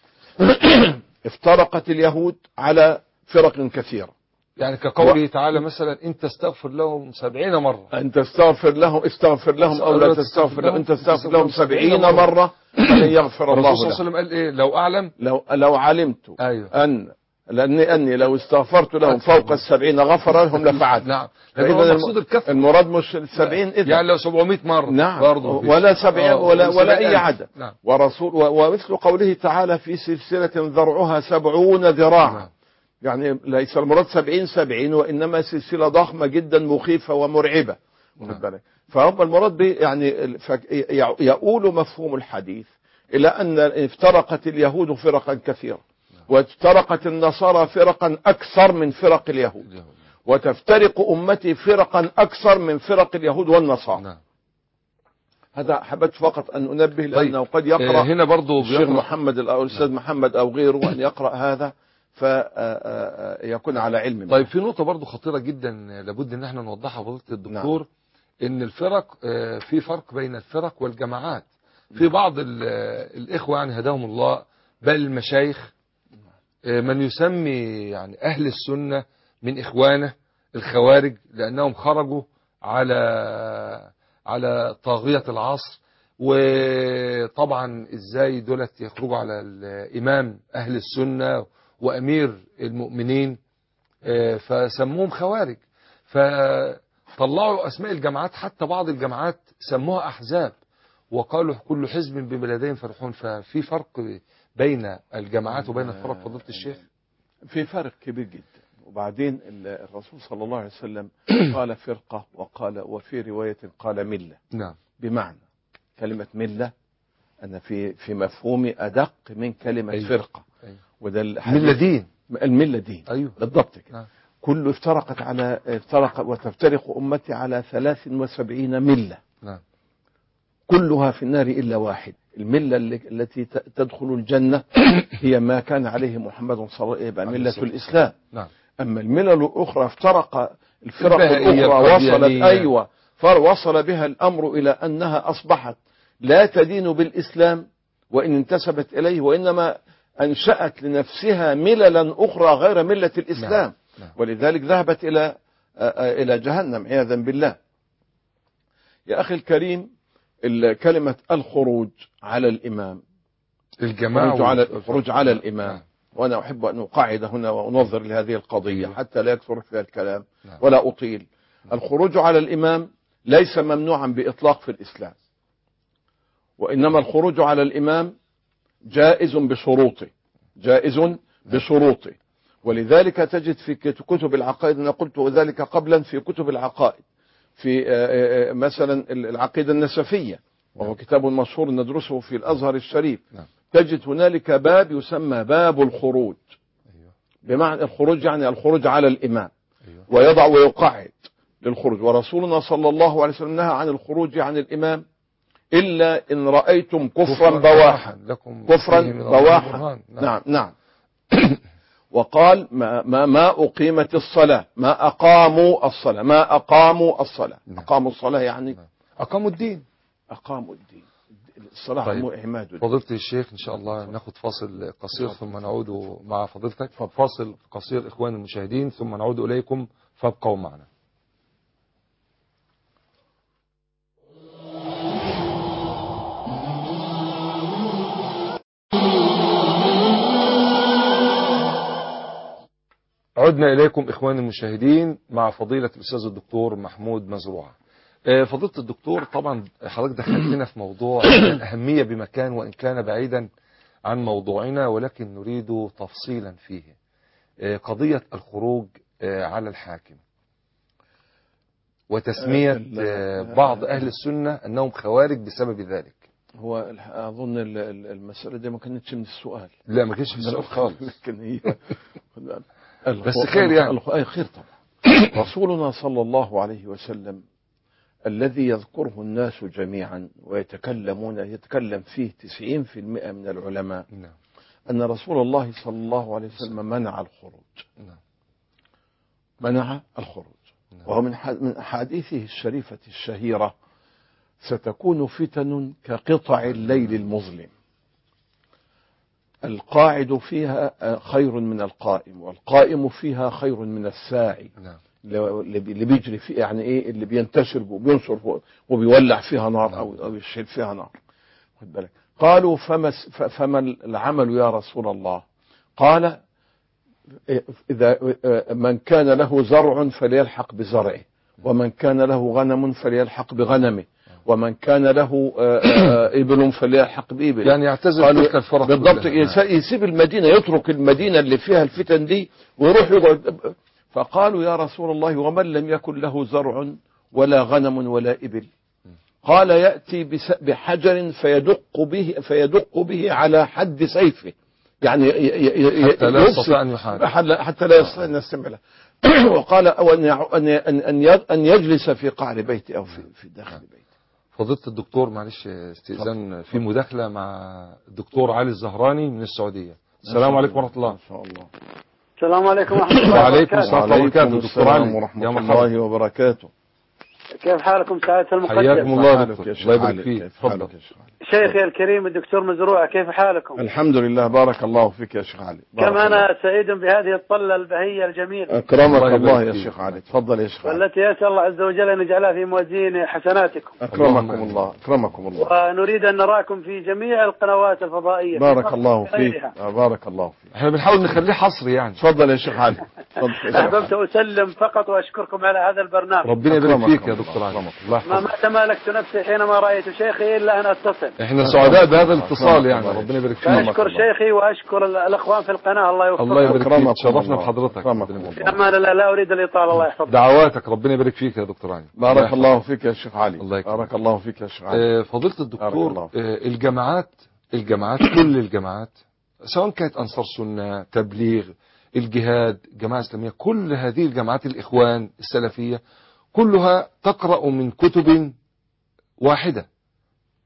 افترقت اليهود على فرق كثيرة، يعني كقوله تعالى مثلا إن تستغفر لهم 70 مرة، أنت استغفر لهم أو لا تستغفر لهم، أنت تستغفر لهم 70 مرة فلن يغفر الله لهم. الرسول صلى الله عليه وسلم قال إيه؟ لو أعلم لو علمت أني لو استغفرت لهم فوق 70 غفر لهم لفعلت. نعم. المقصود الكثرة، المراد مش 70 إذن يعني لو 700 مرة. نعم. برضه ولا 70 ولا أي عدد. نعم. ومثل قوله تعالى في سلسلة ذرعها 70 ذراعا. نعم. يعني ليس المراد 70 وإنما سلسلة ضخمة جدا مخيفة ومرعبة. فهم المراد يعني يؤول مفهوم الحديث إلى أن افترقت اليهود فرقا كثيرة، وافترقت النصارى فرقا أكثر من فرق اليهود، وتفترق أمتي فرقا أكثر من فرق اليهود والنصارى. هذا حبت فقط أن أنبه، لأنه قد يقرأ هنا برضو الشيخ محمد أو الأستاذ محمد أو غيره أن يقرأ هذا فيكون على علم. طيب في نقطة برضو خطيرة جدا لابد ان احنا نوضحها فضيلة الدكتور. ان الفرق في فرق بين الفرق والجماعات. في بعض الإخوة يعني هداهم الله بل المشايخ من يسمي يعني أهل السنة من إخوانه الخوارج، لأنهم خرجوا على طاغية العصر. وطبعا ازاي دولت يخرجوا على الإمام أهل السنة وأمير المؤمنين، فسموهم خوارج. فطلعوا أسماء الجماعات، حتى بعض الجماعات سموها أحزاب وقالوا كل حزب بما لديهم فرحون. ففي فرق بين الجماعات وبين الفرق فضيلة الشيخ؟ في فرق كبير جدا. وبعدين الرسول صلى الله عليه وسلم قال فرقة وفي رواية قال ملة. نعم. بمعنى كلمة ملة أنا في مفهومي أدق من كلمة فرقة. وده ملة دين. الملة دين. أيوه بالضبط كده. كله افترق وتفترق أمتي على 73 ملة. نعم. كلها في النار إلا واحد. الملة التي تدخل الجنة هي ما كان عليه محمد صلى الله عليه وسلم، ملة الإسلام. نعم. أما الملل الأخرى افترق الفرق الأخرى وصل بها الأمر إلى أنها أصبحت لا تدين بالإسلام وإن انتسبت إليه، وإنما أنشأت لنفسها مللا أخرى غير ملة الإسلام. نعم. ولذلك ذهبت إلى جهنم عياذا بالله. يا أخي الكريم، كلمة الخروج على الإمام، الخروج على الإمام، وأنا أحب أن أقاعد هنا وأنظر لهذه القضية حتى لا يكثر فيها الكلام ولا أطيل. الخروج على الإمام ليس ممنوعا بإطلاق في الإسلام، وإنما الخروج على الإمام جائز بشروطه. ولذلك تجد في كتب العقائد، أنا قلت ذلك قبلا، في كتب العقائد في مثلا العقيدة النسفية، وهو كتاب مشهور ندرسه في الأزهر الشريف، تجد هنالك باب يسمى باب الخروج. بمعنى الخروج يعني الخروج على الإمام، ويضع ويقعد للخروج. ورسولنا صلى الله عليه وسلم نهى عن الخروج عن الإمام إلا إن رأيتم كفرا بواحا. نعم. وقال ما أقيمت الصلاة، ما أقاموا الصلاة. أقاموا الصلاة يعني أقاموا الدين. الصلاة طيب. عماد الدين. فضيلة الشيخ إن شاء الله ناخد فاصل قصير ثم نعود مع فضيلتك. فاصل قصير إخوان المشاهدين ثم نعود إليكم، فابقوا معنا. عدنا إليكم إخواني المشاهدين مع فضيلة الأستاذ الدكتور محمود مزروعة. فضيلة الدكتور، طبعا حضرتك دخلتنا في موضوع أهمية بمكان وإن كان بعيدا عن موضوعنا، ولكن نريد تفصيلا فيه. قضية الخروج على الحاكم وتسمية بعض أهل السنة أنهم خوارج بسبب ذلك. هو أظن المسألة دي ما كانتش من السؤال. لا، ما كانتش في السؤال خالص. لكن هي بس خير يعني. خير طبعا. رسولنا صلى الله عليه وسلم الذي يذكره الناس جميعا يتكلم فيه 90% من العلماء أن رسول الله صلى الله عليه وسلم منع الخروج. وهو من أحاديثه الشريفة الشهيرة: ستكون فتن كقطع الليل المظلم، القاعد فيها خير من القائم، والقائم فيها خير من الساعي. اللي بيجري فيه يعني ايه، اللي بينتشر وبينشر وبيولع فيها نار او يشعل فيها نار. خد بالك. قالوا فما العمل يا رسول الله؟ قال: اذا من كان له زرع فليلحق بزرعه، ومن كان له غنم فليلحق بغنمه، ومن كان له إبل فليلحق بإبل. يعني يعتزل تلك الفرق بالضبط. يسيب المدينة، يترك المدينة اللي فيها الفتن دي ويروح يقعد. فقالوا: يا رسول الله، ومن لم يكن له زرع ولا غنم ولا إبل؟ قال: يأتي بحجر فيدق به على حد سيفه، يعني حتى لا يستطيع أن يحارب، حتى لا يستطيع أن يستعمله. وقال: أن يجلس في قعر بيته أو في داخل بيته. فضيلة الدكتور، معلش استئذان في مداخلة مع الدكتور علي الزهراني من السعودية. السلام عليكم ورحمة الله. إن شاء الله. السلام عليكم ورحمة الله وبركاته. وعليكم السلام وبركاته. دكتور علي ورحمة الله وبركاته. كيف حالكم سعادة المقدم؟ حياكم الله دكتور. الله يبارك فيك. تفضل. شيخي الكريم الدكتور مزروع، كيف حالكم؟ الحمد لله، بارك الله فيك يا شيخ علي. كم أنا سعيد بهذه الطلة البهية الجميلة. أكرمك الله يا شيخ علي. تفضل يا شيخ علي. والتي أسأل الله عز وجل أن يجعلها في موازين حسناتكم. أكرمكم الله. أكرمكم الله. ونريد أن نراكم في جميع القنوات الفضائية. بارك الله فيك. بارك الله فيك. احنا بنحاول نخليه حصري يعني. تفضل يا شيخ علي. أحببت أسلم فقط وأشكركم على هذا البرنامج. ربنا يبارك فيك يا دكتور علي. ما تمالكت نفسي حينما رأيت شيخي إلا أن أتصل. احنا سعداء بهذا الاتصال يعني. ربنا يبارك فيك. أشكر شيخي وأشكر الأخوان في القناة. الله يوفقكم. الله يبارك فيك. تشرفنا بحضرتك. لا أريد الإطالة. الله يحفظك. دعواتك. ربنا يبارك فيك يا دكتور علي. بارك الله فيك يا شيخ علي. بارك الله فيك يا شيخ علي. فضيلة الدكتور، الجماعات كل الجماعات سواء كانت أنصار سنة، تبليغ، الجهاد، جماعة إسلامية، كل هذه الجماعات، الإخوان السلفية، كلها تقرأ من كتب واحدة،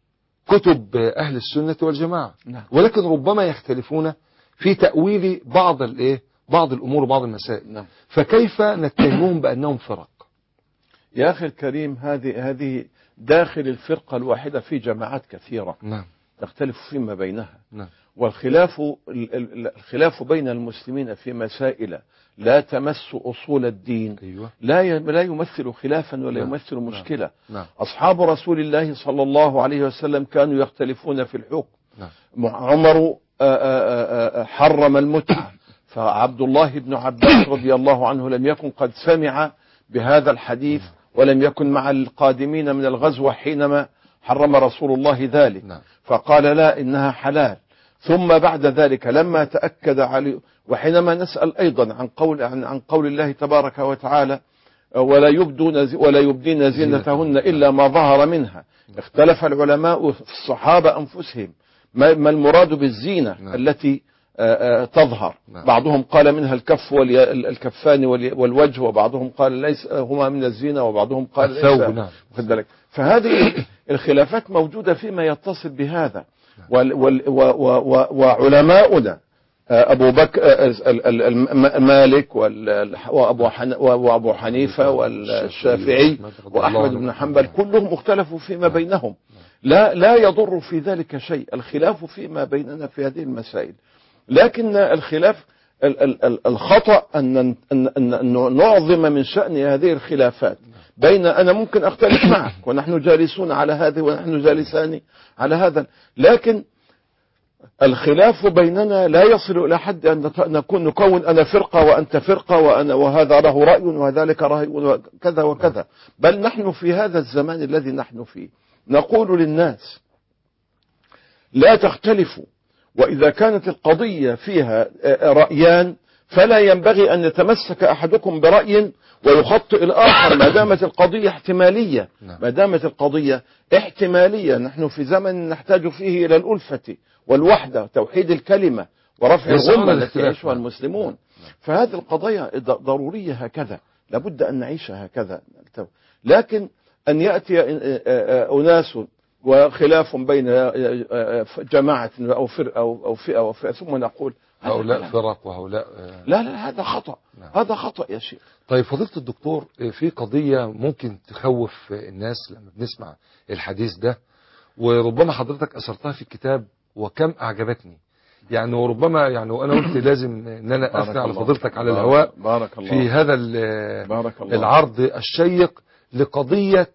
كتب أهل السنة والجماعة. نعم. ولكن ربما يختلفون في تأويل بعض الأمور وبعض المسائل. نعم. فكيف نتهمهم بأنهم فرق؟ يا أخي الكريم، هذه داخل الفرقة الواحدة في جماعات كثيرة. نعم. تختلف فيما بينها. نعم. والخلاف بين المسلمين في مسائل لا تمس أصول الدين. أيوة. لا يمثل خلافا ولا يمثل مشكلة. نعم. أصحاب رسول الله صلى الله عليه وسلم كانوا يختلفون في الحكم. نعم. عمر حرم المتعة، فعبد الله بن عباس رضي الله عنه لم يكن قد سمع بهذا الحديث ولم يكن مع القادمين من الغزوة حينما حرم رسول الله ذلك. نعم. فقال لا، إنها حلال. ثم بعد ذلك لما تأكد علي، وحينما نسأل أيضا عن قول الله تبارك وتعالى ولا يبدين زينتهن إلا ما ظهر منها، اختلف العلماء في الصحابة أنفسهم ما المراد بالزينة التي تظهر. بعضهم قال منها الكف والكفان والوجه، وبعضهم قال ليس هما من الزينة، وبعضهم قال ليس. فهذه الخلافات موجودة فيما يتصل بهذا. وعلماؤنا أبو بكر مالك وأبو حنيفة والشافعي وأحمد بن حنبل كلهم اختلفوا فيما بينهم. لا يضر في ذلك شيء الخلاف فيما بيننا في هذه المسائل. لكن الخلاف الخطأ أن نعظم من شأن هذه الخلافات. أنا ممكن أختلف معك ونحن جالسون على هذه ونحن جالسان على هذا، لكن الخلاف بيننا لا يصل إلى حد أن نكون أنا فرقة وأنت فرقة وهذا له رأي وذلك رأي وكذا وكذا. بل نحن في هذا الزمان الذي نحن فيه نقول للناس لا تختلفوا، وإذا كانت القضية فيها رأيان فلا ينبغي أن يتمسك أحدكم برأي ويخطئ الآخر ما دامت القضية احتمالية. ما دامت القضية احتمالية، نحن في زمن نحتاج فيه إلى الألفة والوحدة، توحيد الكلمة ورفع الغمة التي يعيشها المسلمون. فهذه القضايا ضرورية هكذا، لابد أن نعيشها هكذا. لكن أن يأتي أناس وخلاف بين جماعة أو فرقة أو فئة ثم نقول هؤلاء فرق وهؤلاء لا هذا خطأ. هذا خطأ يا شيخ. طيب فضيلة الدكتور، في قضية ممكن تخوف الناس لما بنسمع الحديث ده، وربما حضرتك أثرتها في الكتاب وكم أعجبتني يعني، وربما يعني وأنا قلت لازم إن أنا أثني على فضيلتك على الهواء في هذا العرض الشيق لقضية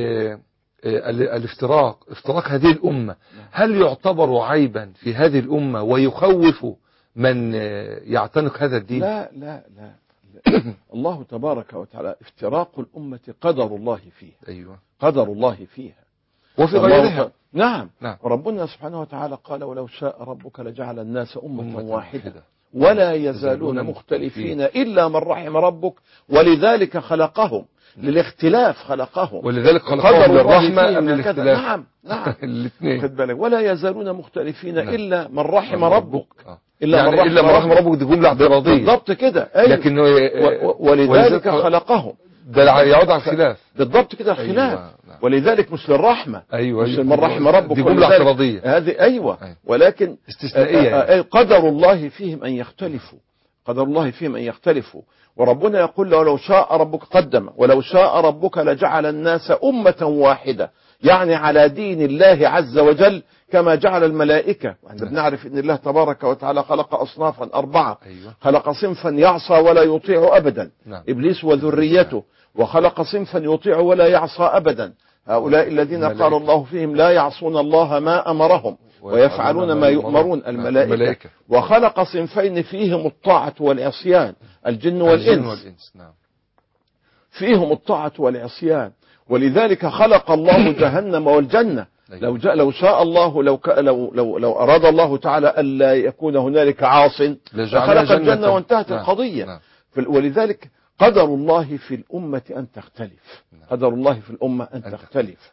افتراق هذه الأمة. هل يعتبر عيبا في هذه الأمة ويخوف من يعتنق هذا الدين؟ لا الله تبارك وتعالى افتراق الأمة قدر الله فيه. أيوة. قدر الله فيها وفي غيرها. نعم. وربنا سبحانه وتعالى قال ولو شاء ربك لجعل الناس أمة واحدة ولا يزالون مختلفين إلا من رحم ربك ولذلك خلقهم للاختلاف خلقهم، ولذلك خلقهم للرحمة أم للاختلاف. نعم الاثنين. خد بالك، ولا يزالون مختلفين إلا من رحم ربك. إلا من رحم ربك دي جملة اعتراضية بالضبط كده. لكن ولذلك خلقهم، ده يعود على الخلاف بالضبط كده الخلاف. ولذلك مش للرحمة. مش من رحم ربك دي جملة اعتراضية هذه. ولكن استثنائية قدر الله فيهم أن يختلفوا. قدر الله فيهم أن يختلفوا. وربنا يقول ولو شاء ربك قدم ولو شاء ربك لجعل الناس أمة واحدة، يعني على دين الله عز وجل كما جعل الملائكة. وإحنا بنعرف أن الله تبارك وتعالى خلق أصنافا 4. خلق صنفا يعصى ولا يطيع أبدا، إبليس وذريته، وخلق صنفا يطيع ولا يعصى أبدا، هؤلاء الذين قال الله فيهم لا يعصون الله ما أمرهم ويفعلون ما يؤمرون، الملائكة. وخلق صنفين فيهم الطاعة والعصيان، الجن والإنس. فيهم الطاعة والعصيان. ولذلك خلق الله جهنم والجنة. لو شاء الله لو أراد الله تعالى ألا يكون هنالك عاص لخلق الجنة وانتهت القضية. ولذلك قدر الله في الأمة أن تختلف. قدر الله في الأمة أن تختلف.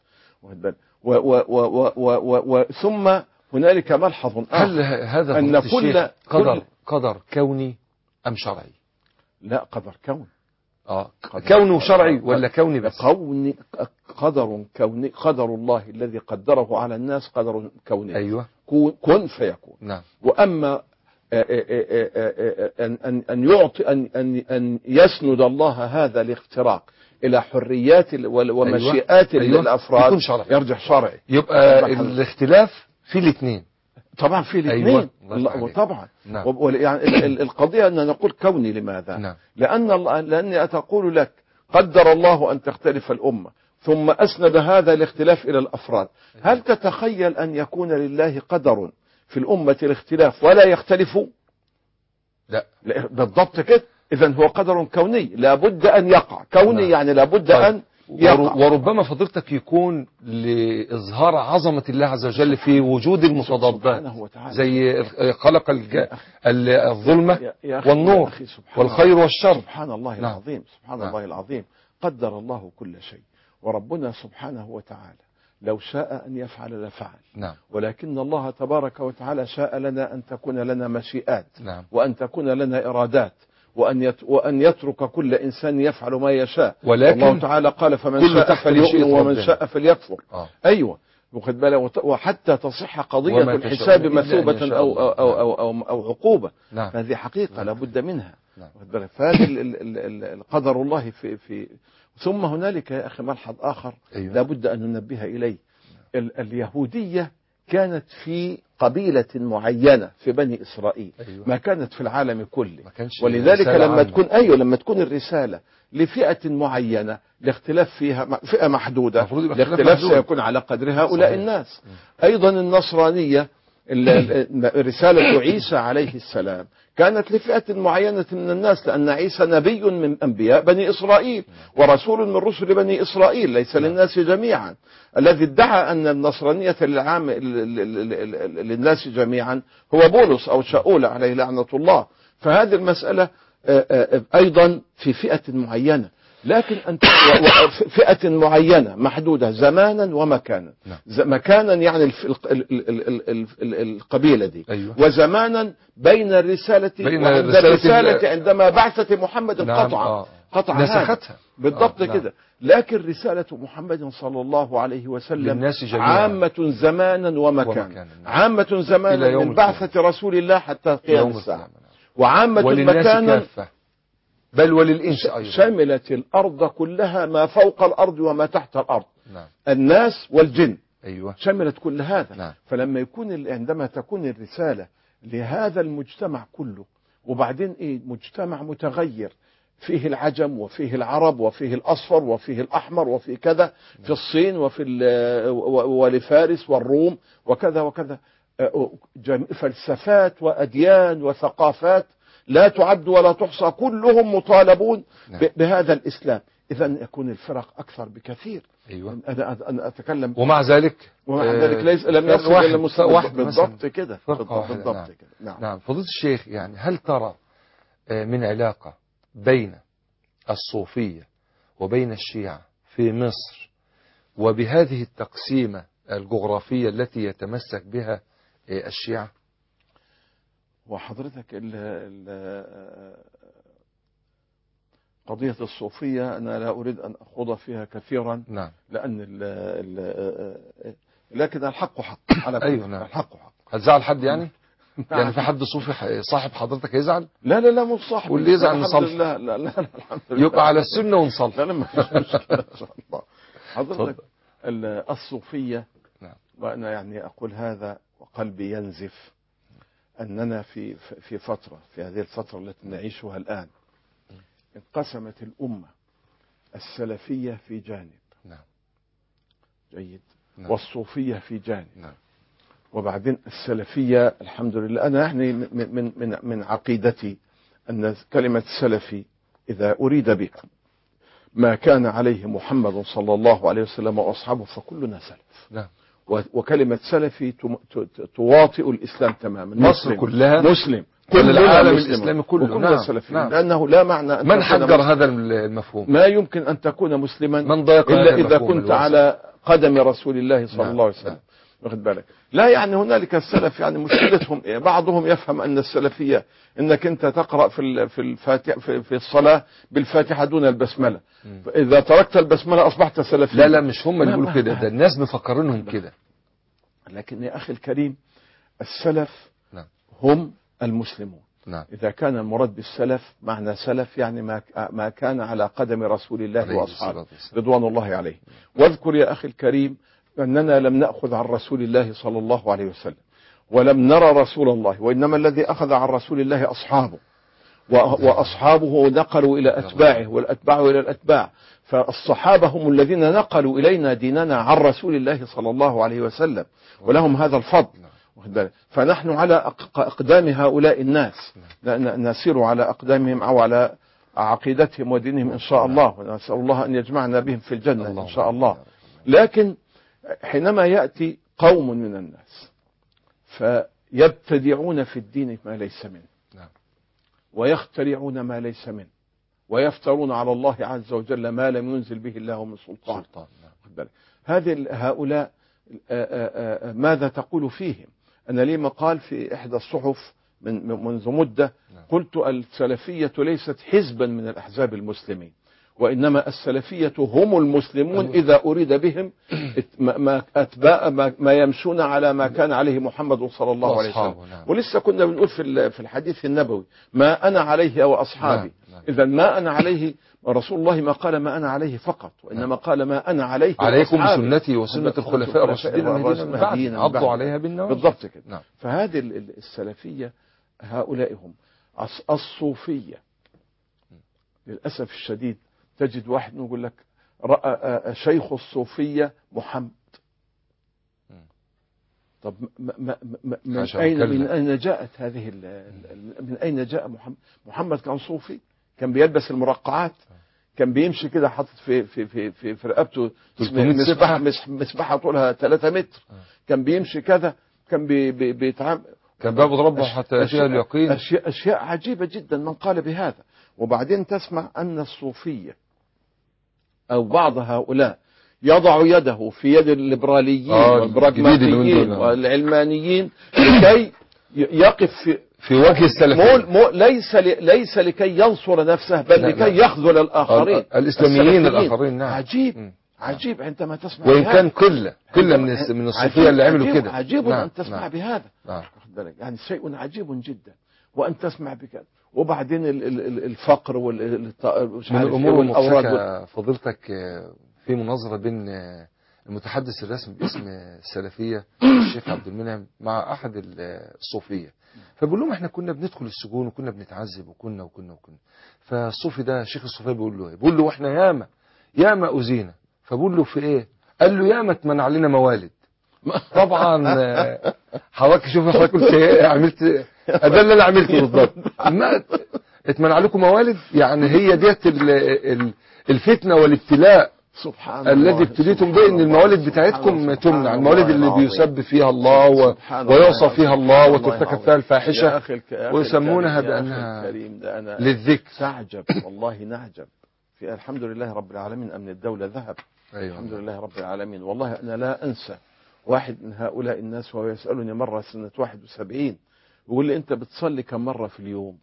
ثم هنالك ملحظ آخر. هل هذا أن قدر كوني أم شرعي؟ لا، قدر كون. كوني وشرعي ولا كوني بس؟ قدر الله الذي قدره على الناس قدر كوني. أيوة. كن فيكون. نعم. وأما أن يعطي أن يسند الله هذا الاختراق إلى حريات ومشيئات الأفراد يرجع شرعي. يبقى الاختلاف في الاثنين. طبعا في الاثنين. أيوة. طبعا. نعم. يعني القضية أن نقول كوني لماذا؟ نعم. لأني أتقول لك قدر الله أن تختلف الأمة ثم أسند هذا الاختلاف إلى الأفراد. هل تتخيل أن يكون لله قدر في الأمة الاختلاف ولا يختلفوا؟ لا. بالضبط كده. إذن هو قدر كوني لابد أن يقع. كوني نعم. يعني لابد أن يقع. وربما فضيلتك يكون لإظهار عظمة الله عز وجل في وجود المتضادات، زي خلق الظلمة والنور والخير والشر. سبحان الله العظيم. سبحان الله العظيم. قدر الله كل شيء، وربنا سبحانه وتعالى لو شاء أن يفعل لفعل. نعم. ولكن الله تبارك وتعالى شاء لنا أن تكون لنا مشيئات. نعم. وأن تكون لنا إرادات، وأن يترك كل إنسان يفعل ما يشاء. ولكن الله تعالى قال فمن شاء فليؤمن ومن شاء فليكفر. أيوة. وحتى تصح قضية الحساب مثوبة أو عقوبة. نعم. هذه حقيقة لابد منها. نعم. فهذه القدر الله في ثم هنالك يا أخي ملحظ آخر. أيوة. لابد أن ننبه إليه. اليهودية كانت في قبيلة معينة في بني إسرائيل. أيوة. ما كانت في العالم كله. ولذلك لما تكون الرسالة لفئة معينة لاختلاف فيها فئة محدودة، الاختلاف سيكون على قدر هؤلاء الناس. أيضا النصرانية رسالة عيسى عليه السلام كانت لفئة معينة من الناس، لأن عيسى نبي من أنبياء بني إسرائيل ورسول من رسل بني إسرائيل، ليس للناس جميعا. الذي ادعى أن النصرانية للناس جميعا هو بولس أو شاول عليه لعنة الله. فهذه المسألة أيضا في فئة معينة، لكن فئة معينة محدودة زمانا ومكانا. مكانا يعني القبيلة دي. أيوة. وزمانا بين الرسالة عندما بعثت محمد قطع نسختها بالضبط كده. لكن رسالة محمد صلى الله عليه وسلم عامة زمانا ومكانا. عامة زمانا من بعثة رسول الله حتى قيام الساعة، وعامة مكانا بل وللإنس أيضا. شملت الأرض كلها، ما فوق الأرض وما تحت الأرض. نعم. الناس والجن. أيوة. شملت كل هذا. نعم. فلما عندما تكون الرسالة لهذا المجتمع كله، وبعدين مجتمع متغير فيه العجم وفيه العرب وفيه الأصفر وفيه الأحمر وفيه كذا، في الصين ولفارس والروم وكذا وكذا، فلسفات وأديان وثقافات لا تعد ولا تحصى، كلهم مطالبون بهذا الإسلام. إذن يكون الفرق أكثر بكثير. أيوة. أنا أتكلم ومع ذلك ليس لم يصل إلى المستوى بالضبط كده. بالضبط كده. نعم. فضيلة الشيخ، يعني هل ترى من علاقة بين الصوفية وبين الشيعة في مصر وبهذه التقسيمة الجغرافية التي يتمسك بها الشيعة؟ وحضرتك قضية الصوفية أنا لا أريد أن أخوض فيها كثيرا. نعم. لأن لكن الحق حق على كل. أيوة. نعم. الحق حق. هتزعل حد يعني؟ يعني في حد صوفي صاحب حضرتك يزعل؟ لا مو صاحب. واللي يزعل نصلح. لا الحمد لله. يبقى على السنة ونصلح. لا ما فيش مشكلة إن شاء الله. حضرتك الصوفية. نعم. وأنا يعني أقول هذا وقلبي ينزف أننا في فترة، في هذه الفترة التي نعيشها الآن، انقسمت الأمة السلفية في جانب. نعم. جيد. نعم. والصوفية في جانب. نعم. وبعدين السلفية الحمد لله، أنا يعني من عقيدتي أن كلمة سلفي إذا أريد بها ما كان عليه محمد صلى الله عليه وسلم وأصحابه فكلنا سلف. نعم. وكلمة سلفي تواطئ الإسلام تماما. مصر كلها مسلم، كل العالم الإسلامي كله. نعم. سلفي. نعم. لأنه لا معنى أن من حجر هذا المفهوم. ما يمكن أن تكون مسلما من ضايق إلا إذا كنت على قدم رسول الله صلى الله عليه وسلم. واخد بالك؟ لا يعني هنالك السلف يعني مشكلتهم إيه؟ بعضهم يفهم أن السلفية أنك أنت تقرأ في الفاتحة في الصلاة بالفاتحة دون البسملة، إذا تركت البسملة أصبحت سلفي. لا مش هم اللي بيقولوا كده، ده الناس مفكرينهم كده. لكن يا أخي الكريم السلف نعم. هم المسلمون. نعم. إذا كان المراد بالسلف معنى سلف يعني ما كان على قدم رسول الله وأصحابه رضوان الله عليه. واذكر يا أخي الكريم أننا لم نأخذ عن رسول الله صلى الله عليه وسلم ولم نرى رسول الله، وإنما الذي أخذ عن رسول الله أصحابه، وأصحابه نقلوا إلى أتباعه والأتباع إلى الأتباع، فالصحابة هم الذين نقلوا إلينا ديننا عن رسول الله صلى الله عليه وسلم، ولهم هذا الفضل. فنحن على أقدام هؤلاء الناس نسير على أقدامهم أو على عقيدتهم ودينهم إن شاء الله، ونسأل الله أن يجمعنا بهم في الجنة إن شاء الله. لكن حينما يأتي قوم من الناس فيبتدعون في الدين ما ليس منه، ويخترعون ما ليس منه، ويفترون على الله عز وجل ما لم ينزل به الله من سلطان. هؤلاء ماذا تقول فيهم؟ أنا لي مقال في إحدى الصحف منذ مدة قلت السلفية ليست حزبا من الأحزاب المسلمين، وإنما السلفية هم المسلمون إذا أريد بهم ما يمشون على ما كان عليه محمد صلى الله عليه وسلم. ولسه كنا بنقول في الحديث النبوي ما أنا عليه وأصحابي. إذا ما أنا عليه رسول الله ما قال ما أنا عليه فقط، وإنما قال ما أنا عليه عليكم بسنتي وسنة الخلفاء الراشدين المهديين عضوا عليها بالنواجذ. بالضبط كده. فهذه السلفية هؤلاء هم الصوفية. للأسف الشديد تجد واحد يقول لك رأى شيخ الصوفية محمد. طب من أين جاءت هذه من أين جاء محمد؟ محمد كان صوفي، كان بيلبس المرقعات، كان بيمشي كده حاطط في رقبته مسبحة طولها 3 متر، كان بيمشي كذا، كان بيتعامل، كان بيعبد ربه حتى يأتيه اليقين. أشياء عجيبة جدا من قال بهذا. وبعدين تسمع أن الصوفية أو بعض هؤلاء يضع يده في يد الليبراليين والبراغماتيين والعلمانيين لكي يقف في وجه السلفيين، ليس لكي ينصر نفسه بل لكي يخذل الآخرين الإسلاميين الآخرين. نعم. عجيب عندما تسمع وإن كان كل من الصوفية اللي عملوا كده. عجيب أن تسمع بهذا. يعني شيء عجيب جدا وأن تسمع بكذا. وبعدين الفقر من الأمور المضحكة فضيلتك في مناظرة بين المتحدث الرسمي باسم السلفية الشيخ عبد المنعم مع أحد الصوفية، فبقول لهم احنا كنا بندخل السجون وكنا بنتعذب وكنا. فالصوفي ده شيخ الصوفية بيقول له ايه؟ بيقول له واحنا ياما أذينا. فبقول له في ايه؟ قال له ياما اتمنع علينا موالد. طبعا حضرتك شوف حضرتك قلت ايه؟ عملت ده اللي انا عملته بالضبط. ما اتمنع لكم موالد، يعني هي ديت الفتنة والابتلاء سبحان الذي ابتليتم به، ان الموالد بتاعتكم تمنع، الموالد اللي بيسب فيها الله ويوصى فيها الله وترتكب فيها الفاحشة ويسمونها بأنها للذكر. تعجب والله نعجب. الحمد لله رب العالمين أمن الدولة ذهب. الحمد لله رب العالمين. والله أنا لا أنسى واحد من هؤلاء الناس وهو يسألني مرة سنة 71 يقول لي أنت بتصلي كم مرة في اليوم؟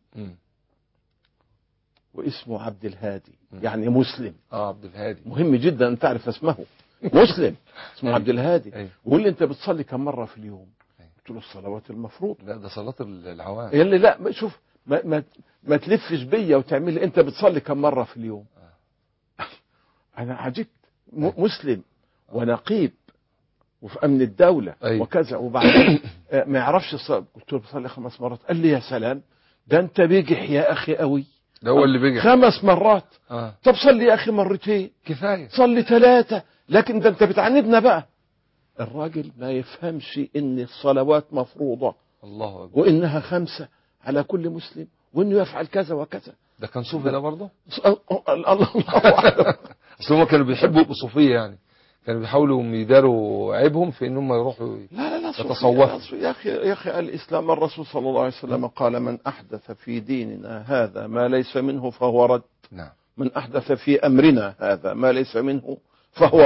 واسمه عبد الهادي، يعني مسلم. عبد الهادي مهم جدا أن تعرف اسمه، مسلم اسمه عبد الهادي. يقول لي أنت بتصلي كم مرة في اليوم؟ قلت له الصلوات المفروض. لا ده صلاة العوام. يقول لي لا شوف ما تلفش بيا وتعمل لي أنت بتصلي كم مرة في اليوم. أنا عجبت. مسلم ونقيب وفي أمن الدولة وكذا، وبعدين ما يعرفش الصلاة. قلت له بصلي 5 مرات. قال لي يا سلام، ده أنت بيجح يا أخي قوي. ده هو اللي بيجح 5 مرات. طب صلي يا أخي 2 مرات كفاية، صلي 3. لكن ده أنت بتعاندنا بقى. الراجل ما يفهمش إن الصلوات مفروضة، الله أكبر، وإنها 5 على كل مسلم، وإنه يفعل كذا وكذا. ده كان صوفي ده برضه؟ الله أعلم. أصل هم كانوا بيحبوا بصوفية، يعني كانوا بيحاولوا يداروا عيبهم في إنهم يروحوا يتصوفوا. يا أخي الإسلام الرسول صلى الله عليه وسلم قال من أحدث في ديننا هذا ما ليس منه فهو رد. نعم. من أحدث في أمرنا هذا ما ليس منه فهو رد.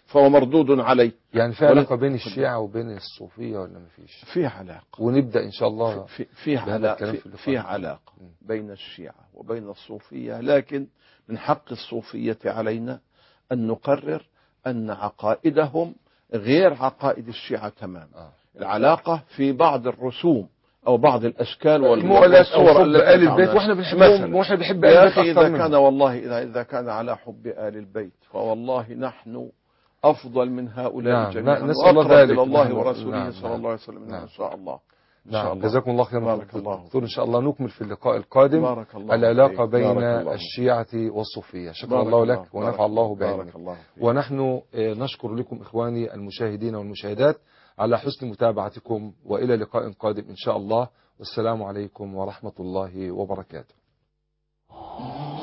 فهو مردود عليه. يعني في علاقة بين الشيعة وبين الصوفية ولا ما فيش؟ فيه علاقة، ونبدأ إن شاء الله. فيه علاقة بين الشيعة وبين الصوفية، لكن من حق الصوفية علينا أن نقرر أن عقائدهم غير عقائد الشيعة تماما. العلاقة في بعض الرسوم أو بعض الأشكال والصور التي آل البيت، وإحنا بنحبهم وإحنا بنحب آل البيت أخي. إذا كان والله إذا كان على حب آل البيت فوالله نحن أفضل من هؤلاء جميعا، وأقرب إلى الله ورسوله صلى الله عليه وسلم. إن شاء الله. نعم، جزاكم الله خيرا. بارك الله دكتور، إن شاء الله نكمل في اللقاء القادم العلاقة بين الشيعة والصوفية. شكر الله لك ونفع الله بعلمك. ونحن نشكر لكم إخواني المشاهدين والمشاهدات على حسن متابعتكم، وإلى لقاء قادم إن شاء الله، والسلام عليكم ورحمة الله وبركاته.